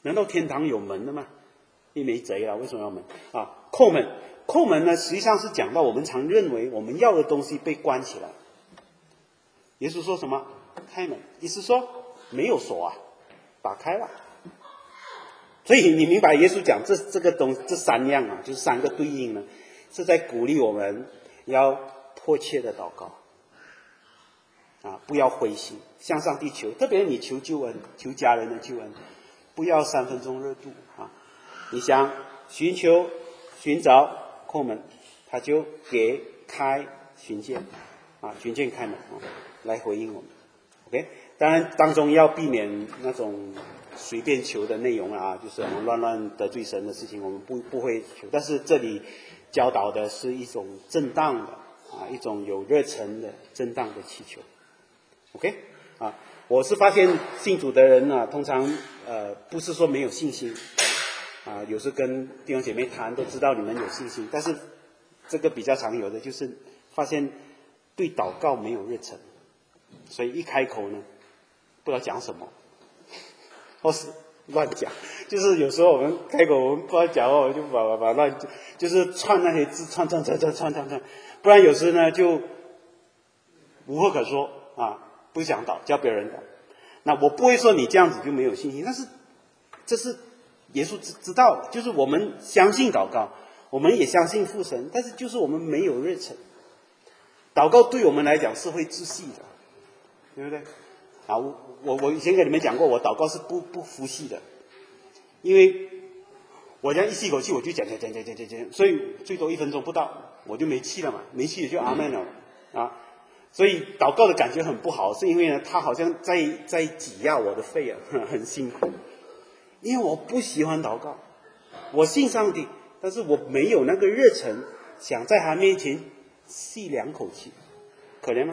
难道天堂有门的吗？一没贼啊，为什么要门啊？叩门，叩门呢，实际上是讲到我们常认为我们要的东西被关起来。耶稣说什么？开门，意思说没有锁啊，打开了。所以你明白耶稣讲这这个东这三样啊，就是三个对应呢，是在鼓励我们要迫切的祷告啊，不要灰心，向上帝求，特别你求救恩，求家人的救恩，不要三分钟热度啊。你想寻求、寻找、叩门，他就给开寻见啊，寻见开门啊，来回应我们。OK， 当然当中要避免那种随便求的内容啊，就是我们乱乱得罪神的事情，我们不不会求。但是这里教导的是一种正当的啊，一种有热忱的正当的祈求。OK， 啊，我是发现信主的人呢、啊，通常呃不是说没有信心啊，有时跟弟兄姐妹谈都知道你们有信心，但是这个比较常有的就是发现对祷告没有热忱，所以一开口呢，不知道讲什么。或是乱讲，就是有时候我们开口我们不知道讲话，就把把把乱，就是串那些字，串串串串串串串，不然有时呢就无话可说啊，不想祷，教别人祷。那我不会说你这样子就没有信心，但是这是耶稣知知道的，就是我们相信祷告，我们也相信父神，但是就是我们没有热忱。祷告对我们来讲是会窒息的，对不对？啊，我我我以前跟你们讲过，我祷告是不不服气的，因为我这样一吸口气我就讲讲讲讲讲讲讲，所以最多一分钟不到我就没气了嘛，没气了就阿们了啊，所以祷告的感觉很不好，是因为呢，他好像在在挤压我的肺啊，很辛苦，因为我不喜欢祷告，我信上帝，但是我没有那个热忱，想在他面前吸两口气，可怜吗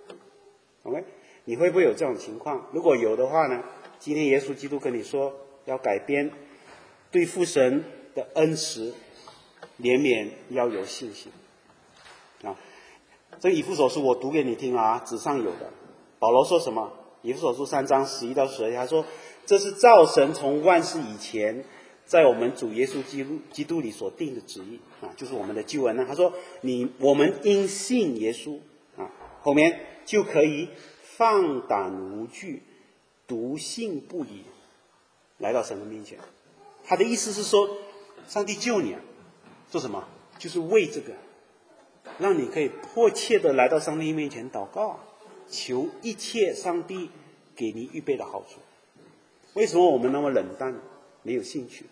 ？OK。你会不会有这种情况？如果有的话呢，今天耶稣基督跟你说要改变，对父神的恩慈怜悯要有信心啊。这个以弗所书我读给你听啊，纸上有的。保罗说什么？以弗所书三章十一到十二节，他说这是照神从万事以前在我们主耶稣基督基督里所定的旨意啊，就是我们的救恩呢。他说你我们因信耶稣啊，后面就可以放胆无惧，笃信不疑，来到神的面前。他的意思是说，上帝救你啊，做什么？就是为这个，让你可以迫切的来到上帝面前祷告，求一切上帝给你预备的好处。为什么我们那么冷淡，没有兴趣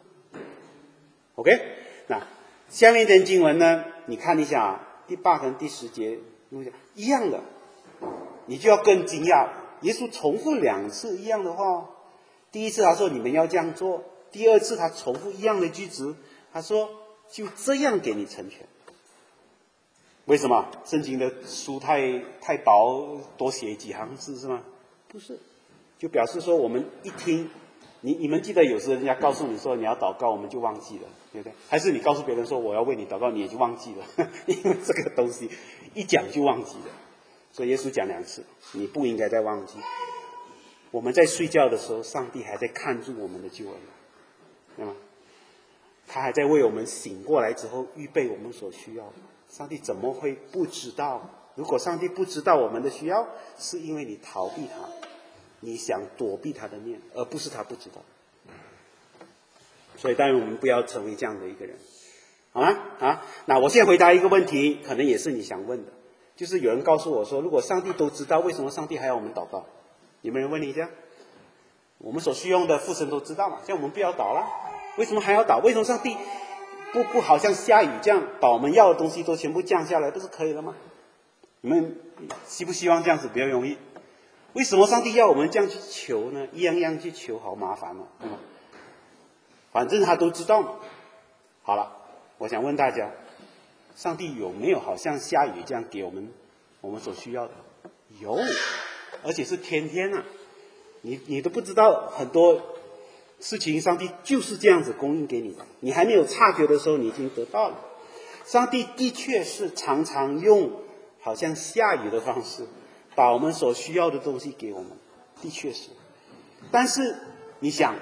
？OK， 那下面一段经文呢？你看一下第八跟第十节，一样的。你就要更惊讶，耶稣重复两次一样的话。第一次他说你们要这样做，第二次他重复一样的句子，他说就这样给你成全。为什么？圣经的书太太薄，多写几行字是吗？不是，就表示说我们一听，你你们记得有时人家告诉你说你要祷告，我们就忘记了，对不对？还是你告诉别人说我要为你祷告，你也就忘记了，因为这个东西一讲就忘记了。所以耶稣讲两次，你不应该再忘记。我们在睡觉的时候，上帝还在看住我们的救恩，对吗？他还在为我们醒过来之后预备我们所需要的。上帝怎么会不知道？如果上帝不知道我们的需要，是因为你逃避他，你想躲避他的面，而不是他不知道。所以当然我们不要成为这样的一个人，好吗？啊，那我现在回答一个问题，可能也是你想问的。就是有人告诉我说，如果上帝都知道，为什么上帝还要我们祷告？有没有人问你这样？我们所需用的父神都知道嘛，像我们不要祷了，为什么还要祷？为什么上帝不不好像下雨这样，把我们要的东西都全部降下来，不是可以了吗？你们希不希望这样子比较容易？为什么上帝要我们这样去求呢？一样一样去求，好麻烦哦，对吗？反正他都知道嘛。好了，我想问大家，上帝有没有好像下雨这样给我们我们所需要的？有，而且是天天啊！你你都不知道很多事情，上帝就是这样子供应给你的。你还没有察觉的时候，你已经得到了。上帝的确是常常用好像下雨的方式，把我们所需要的东西给我们，的确是。但是你想，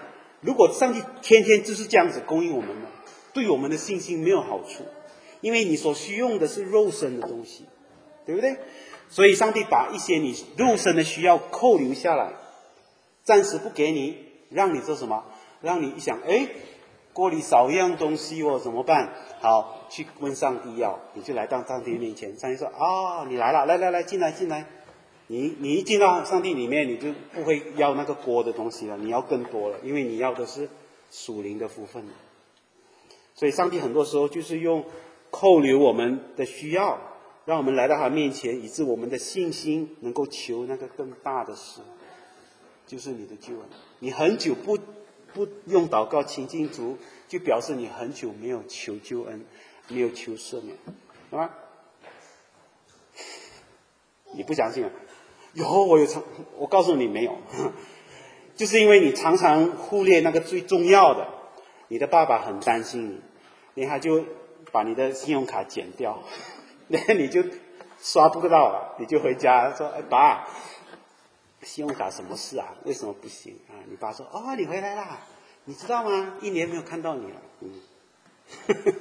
如果上帝天天就是这样子供应我们的，对我们的信心没有好处，因为你所需用的是肉身的东西，对不对？所以上帝把一些你肉身的需要扣留下来，暂时不给你，让你做什么？让你一想，哎，锅里少一样东西哦，怎么办？好，去问上帝要，你就来到上帝面前，上帝说啊、哦，你来了，来来来，进来进来。你你一进到上帝里面，你就不会要那个锅的东西了，你要更多了，因为你要的是属灵的福分。所以上帝很多时候就是用扣留我们的需要，让我们来到他面前，以致我们的信心能够求那个更大的事，就是你的救恩。你很久不不用祷告亲近主，就表示你很久没有求救恩，没有求赦免，是吧？你不相信啊？有，我有常，我告诉你没有，就是因为你常常忽略那个最重要的。你的爸爸很担心你，然后他就把你的信用卡剪掉，然后你就刷不到了，你就回家说：“哎，爸，信用卡什么事啊？为什么不行啊？”你爸说：“哦，你回来啦，你知道吗？一年没有看到你了。”嗯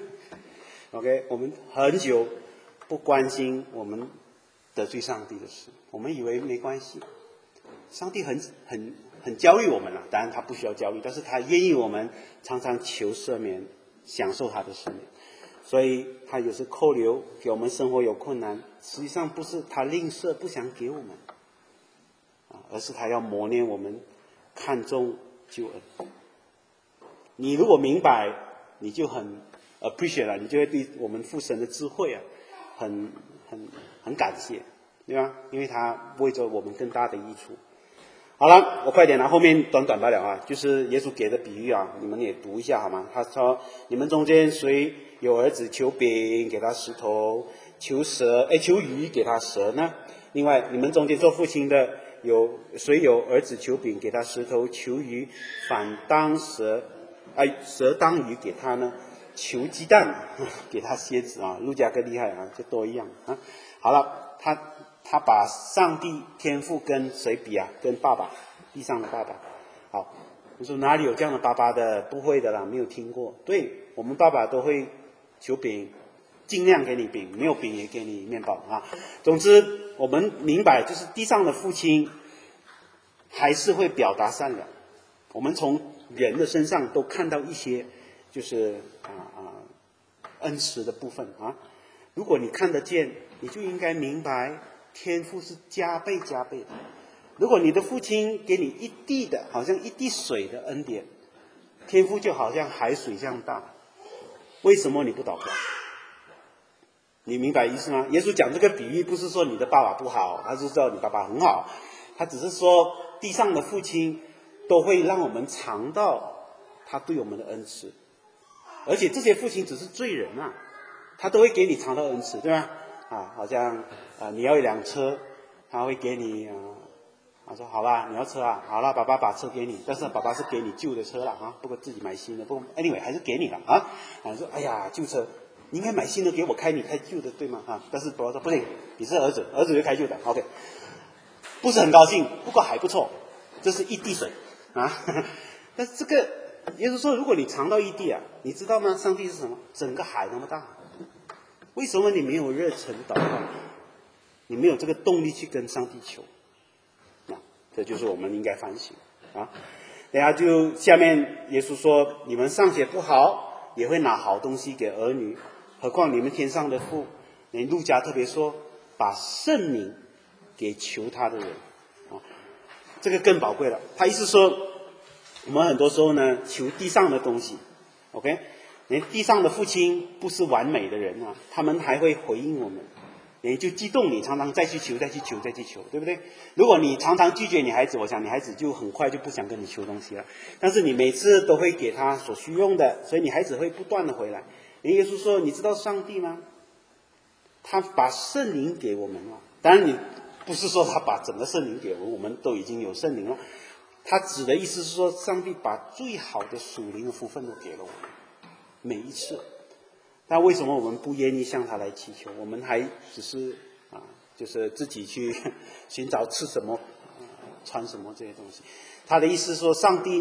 ，OK， 我们很久不关心我们得罪上帝的事，我们以为没关系。上帝很很很教育我们了，当然他不需要教育，但是他愿意我们常常求赦免，享受他的赦免。所以他有时扣留给我们生活有困难，实际上不是他吝啬不想给我们，而是他要磨练我们看重救恩。你如果明白，你就很 appreciate 了，你就会对我们父神的智慧啊，很很很感谢，对吧？因为他为着我们更大的益处。好了，我快点了，后面短短罢了啊，就是耶稣给的比喻啊，你们也读一下好吗？他说：你们中间谁有儿子求饼，给他石头；求蛇，哎，求鱼，给他蛇呢？另外，你们中间做父亲的，有谁有儿子求饼，给他石头；求鱼，反当蛇，哎，蛇当鱼给他呢？求鸡蛋，给他蝎子啊！路加更厉害啊，就多一样啊。好了，他。他把上帝天父跟谁比啊？跟爸爸，地上的爸爸。好，你说哪里有这样的爸爸的？不会的啦，没有听过。对，我们爸爸都会求饼，尽量给你饼，没有饼也给你面包啊。总之，我们明白，就是地上的父亲还是会表达善良。我们从人的身上都看到一些，就是啊啊恩慈的部分啊。如果你看得见，你就应该明白。天父是加倍加倍的。如果你的父亲给你一滴的，好像一滴水的恩典，天父就好像海水这样大，为什么你不祷告？你明白意思吗？耶稣讲这个比喻不是说你的爸爸不好，他是说你爸爸很好，他只是说地上的父亲都会让我们尝到他对我们的恩慈，而且这些父亲只是罪人啊，他都会给你尝到恩慈，对吧？啊，好像啊、呃，你要一辆车，他会给你啊，他说好吧，你要车啊，好了，爸爸把车给你，但是爸爸是给你旧的车了啊，不过自己买新的，不过 anyway 还是给你了啊。啊，说哎呀，旧车，你应该买新的给我开，你开旧的对吗？啊，但是爸爸说不行，你是儿子，儿子就开旧的 ，OK， 不是很高兴，不过还不错，这是一滴水啊。但是这个耶稣说，如果你尝到一滴啊，你知道吗？上帝是什么？整个海那么大。为什么你没有热忱祷告？你没有这个动力去跟上帝求？啊，这就是我们应该反省啊。等下就下面耶稣说：你们尚且不好，也会拿好东西给儿女，何况你们天上的父？连路加特别说，把圣灵给求他的人啊，这个更宝贵了。他意思说，我们很多时候呢，求地上的东西 ，OK。连地上的父亲不是完美的人啊，他们还会回应我们，也就激动你，常常再去求，再去求，再去求，对不对？如果你常常拒绝你孩子，我想你孩子就很快就不想跟你求东西了。但是你每次都会给他所需用的，所以你孩子会不断的回来。耶稣说：“你知道上帝吗？他把圣灵给我们了。当然，你不是说他把整个圣灵给我们，我们都已经有圣灵了。他指的意思是说，上帝把最好的属灵的福分都给了我们。”每一次，但为什么我们不愿意向他来祈求？我们还只是啊，就是自己去寻找吃什么、呃、穿什么这些东西。他的意思说，上帝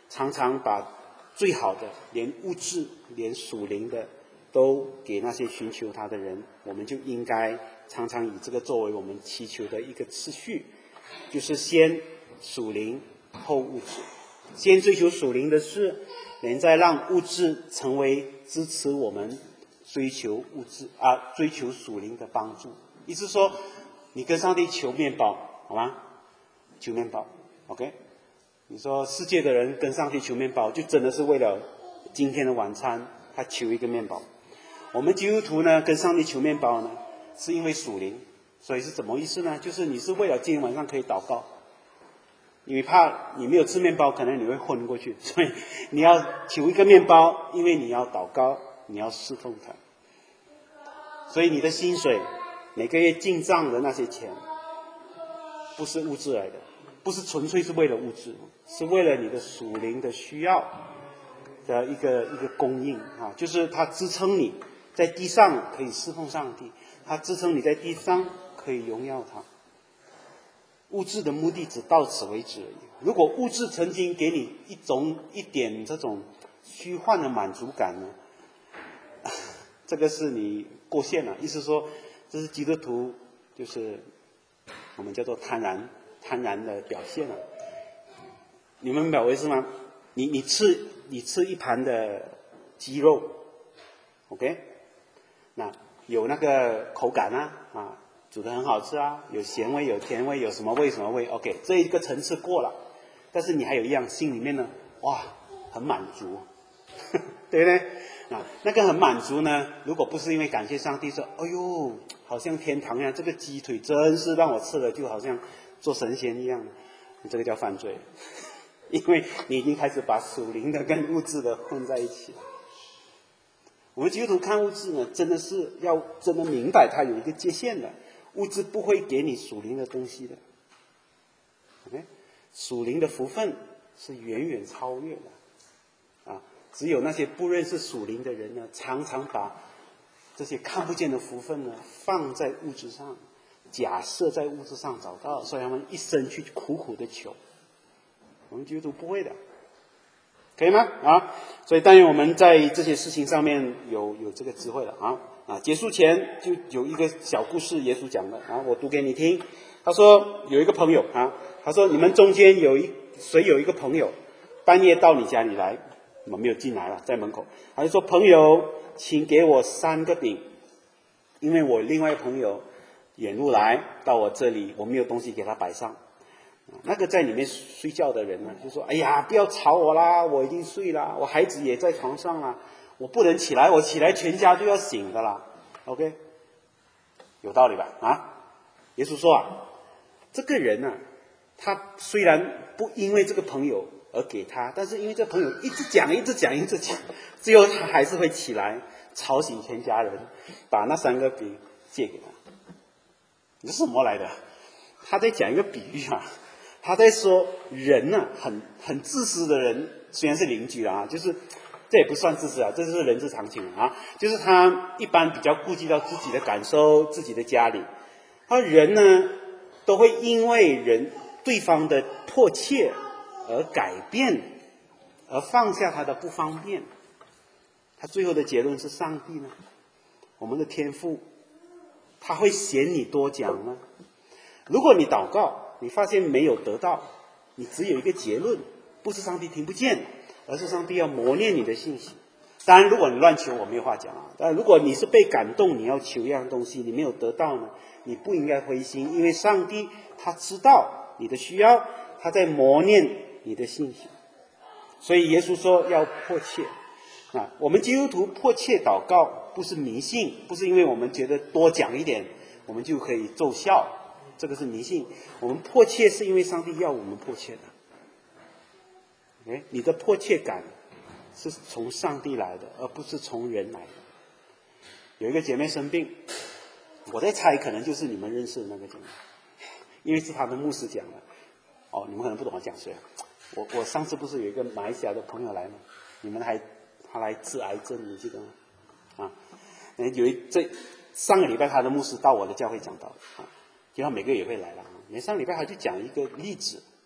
常常把最好的，连物质、连属灵的，都给那些寻求他的人。我们就应该常常以这个作为我们祈求的一个次序，就是先属灵，后物质。先追求属灵的事，连再让物质成为支持我们追求物质啊，追求属灵的帮助。意思说，你跟上帝求面包，好吗？求面包 ，OK？ 你说世界的人跟上帝求面包，就真的是为了今天的晚餐，他求一个面包。我们基督徒呢，跟上帝求面包呢，是因为属灵，所以是怎么意思呢？就是你是为了今天晚上可以祷告，你怕你没有吃面包，可能你会昏过去，所以你要求一个面包，因为你要祷告，你要侍奉他。所以你的薪水每个月进账的那些钱，不是物质来的，不是纯粹是为了物质，是为了你的属灵的需要的一个一个供应啊，就是它支撑你在地上可以侍奉上帝，它支撑你在地上可以荣耀他。物质的目的只到此为止而已。如果物质曾经给你一种一点这种虚幻的满足感呢，这个是你过线了。意思说，这是基督徒，就是我们叫做贪婪贪婪的表现了。你们明白我意思吗？你你吃你吃一盘的鸡肉 ，OK， 那有那个口感啊啊。煮得很好吃啊，有咸味有甜味有什么味什么味 OK， 这一个层次过了，但是你还有一样心里面呢，哇很满足对不对啊？那个很满足呢，如果不是因为感谢上帝说哎呦好像天堂一样，这个鸡腿真是让我吃了就好像做神仙一样，这个叫犯罪因为你已经开始把属灵的跟物质的混在一起了。我们基督徒看物质呢，真的是要真的明白它有一个界限的，物质不会给你属灵的东西的 ，OK， 属灵的福分是远远超越的，啊，只有那些不认识属灵的人呢，常常把这些看不见的福分呢放在物质上，假设在物质上找到，所以他们一生去苦苦的求。我们基督徒不会的，可以吗？啊，所以但愿我们在这些事情上面有有这个智慧了啊。啊，结束前就有一个小故事，耶稣讲的啊，我读给你听。他说有一个朋友啊，他说你们中间有一谁有一个朋友，半夜到你家里来，我没有进来了，在门口，他就说朋友，请给我三个饼，因为我另外一个朋友远路来到我这里，我没有东西给他摆上。那个在里面睡觉的人呢，就说：“哎呀，不要吵我啦，我已经睡了，我孩子也在床上啦，我不能起来，我起来全家就要醒的啦。” OK， 有道理吧？啊，耶稣说啊，这个人呢、啊，他虽然不因为这个朋友而给他，但是因为这个朋友一直讲、一直讲、一直讲，最后他还是会起来吵醒全家人，把那三个饼借给他。这是什么来的？他在讲一个比喻啊。他在说人呢、啊，很很自私的人，虽然是邻居啊，就是这也不算自私啊，这是人之常情啊。就是他一般比较顾及到自己的感受，自己的家里。他人呢，都会因为人对方的迫切而改变，而放下他的不方便。他最后的结论是上帝呢，我们的天父，他会嫌你多讲吗？如果你祷告，你发现没有得到，你只有一个结论，不是上帝听不见，而是上帝要磨练你的信心。当然如果你乱求，我没有话讲啊。但如果你是被感动，你要求一样东西，你没有得到呢，你不应该灰心，因为上帝他知道你的需要，他在磨练你的信心。所以耶稣说要迫切啊，我们基督徒迫切祷告，不是迷信，不是因为我们觉得多讲一点我们就可以奏效，这个是迷信。我们迫切是因为上帝要我们迫切的。Okay? 你的迫切感是从上帝来的，而不是从人来的。有一个姐妹生病，我在猜可能就是你们认识的那个姐妹，因为是她的牧师讲的。哦，你们可能不懂我讲谁。我我上次不是有一个马来西亚的朋友来吗？你们还他来治癌症，你记得吗？啊，有一这上个礼拜他的牧师到我的教会讲道啊，就他每个月也会来了啊。每上礼拜他就讲一个例子，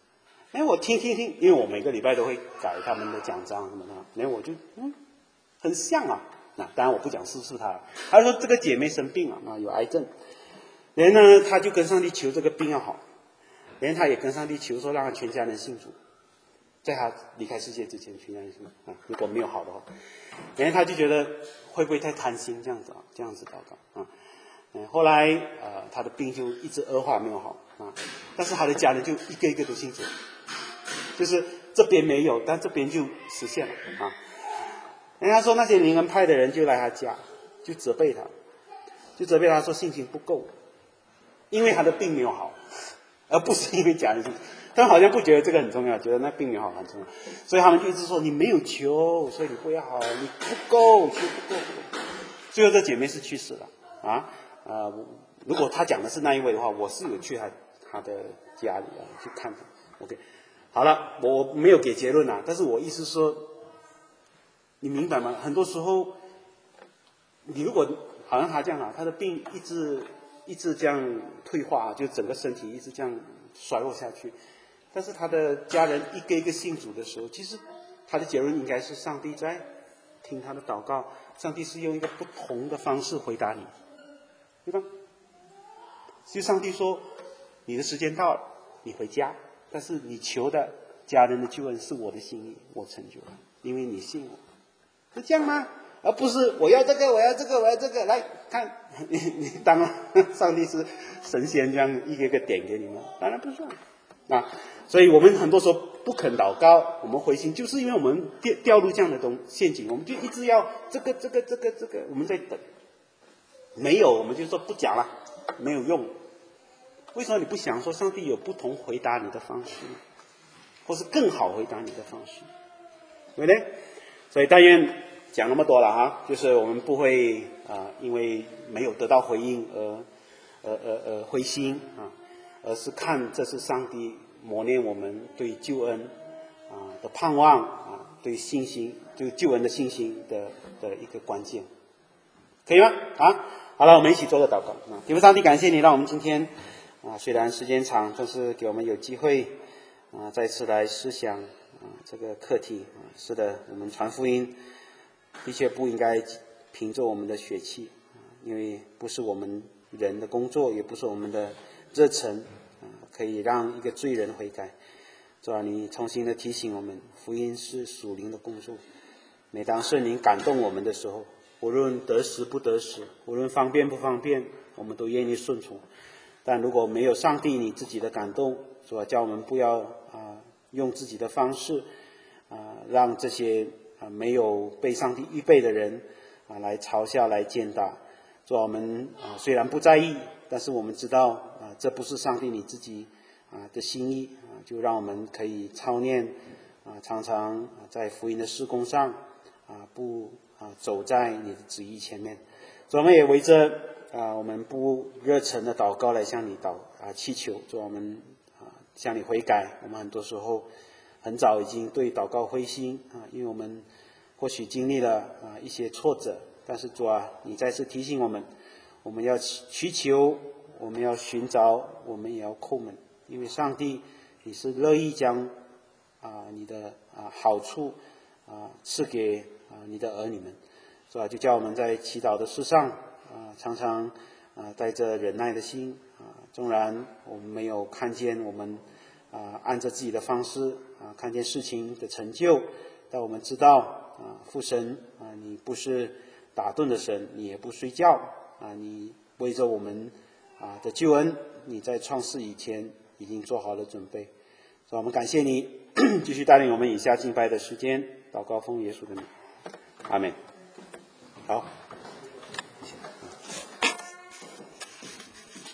哎，我听听听，因为我每个礼拜都会改他们的奖章什么的，然后我就嗯，很像啊。那当然我不讲是不是他，他说这个姐妹生病了啊，有癌症，然后呢，他就跟上帝求这个病要好，然后他也跟上帝求说让他全家人信主，在他离开世界之前全家人信主啊，如果没有好的话，然后他就觉得会不会太贪心这样子啊，这样子祷告啊。嗯，后来呃他的病就一直恶化没有好啊，但是他的家人就一个一个都信主。就是这边没有，但这边就实现了啊！人家说那些灵恩派的人就来他家，就责备他，就责备他说信心不够，因为他的病没有好，而不是因为家人信。他们好像不觉得这个很重要，觉得那病没有好很重要，所以他们就一直说你没有求，所以你不要好，你不够，求不够。最后这姐妹是去世了啊！呃，如果他讲的是那一位的话，我是有去他他的家里啊去看他。OK。好了，我没有给结论啊，但是我意思说，你明白吗？很多时候，你如果好像他这样啊，他的病一直一直这样退化，就整个身体一直这样衰落下去，但是他的家人一个一个信主的时候，其实他的结论应该是上帝在听他的祷告，上帝是用一个不同的方式回答你，对吧？就上帝说，你的时间到了，你回家。但是你求的家人的救恩是我的心意，我成就了，因为你信我，是这样吗？而不是我要这个，我要这个，我要这个，来看你你当上帝是神仙这样一个一个点给你们，当然不算啊。所以我们很多时候不肯祷告，我们灰心，就是因为我们掉掉入这样的东陷阱，我们就一直要这个这个这个这个，我们在等，没有我们就说不讲了，没有用。为什么你不想说上帝有不同回答你的方式，或是更好回答你的方式，对不对？所以但愿讲那么多了哈，就是我们不会啊、呃，因为没有得到回应而而而而灰心啊，而是看这是上帝磨练我们对救恩啊的盼望啊，对信心，对救恩的信心的的一个关键，可以吗？啊，好了，我们一起做个祷告啊，天父上帝，感谢你让我们今天。啊，虽然时间长，但是给我们有机会啊，再次来思想啊这个课题啊。是的，我们传福音的确不应该凭着我们的血气啊，因为不是我们人的工作，也不是我们的热忱啊，可以让一个罪人悔改。主啊，你重新的提醒我们，福音是属灵的工作。每当圣灵感动我们的时候，无论得时不得时，无论方便不方便，我们都愿意顺从。但如果没有上帝你自己的感动，是吧？叫我们不要啊、呃、用自己的方式啊、呃、让这些啊、呃、没有被上帝预备的人啊、呃、来嘲笑来践踏。说我们啊、呃、虽然不在意，但是我们知道啊、呃、这不是上帝你自己啊、呃、的心意啊、呃，就让我们可以操练啊、呃、常常在福音的事工上啊、呃、不啊、呃、走在你的旨意前面。所以我们也围着。啊，我们不热忱的祷告来向你祷啊祈求，主我们啊向你悔改。我们很多时候很早已经对祷告灰心啊，因为我们或许经历了啊一些挫折，但是主啊，你再次提醒我们，我们要祈求，我们要寻找，我们也要叩门，因为上帝你是乐意将啊你的啊好处啊赐给啊你的儿女们，是吧？就叫我们在祈祷的事上。啊，常常啊带着忍耐的心啊，纵然我们没有看见我们啊按着自己的方式啊看见事情的成就，但我们知道啊父神啊你不是打盹的神，你也不睡觉啊，你为着我们啊的救恩，你在创世以前已经做好了准备，所以我们感谢你继续带领我们以下敬拜的时间，祷告奉耶稣的名，阿们。好。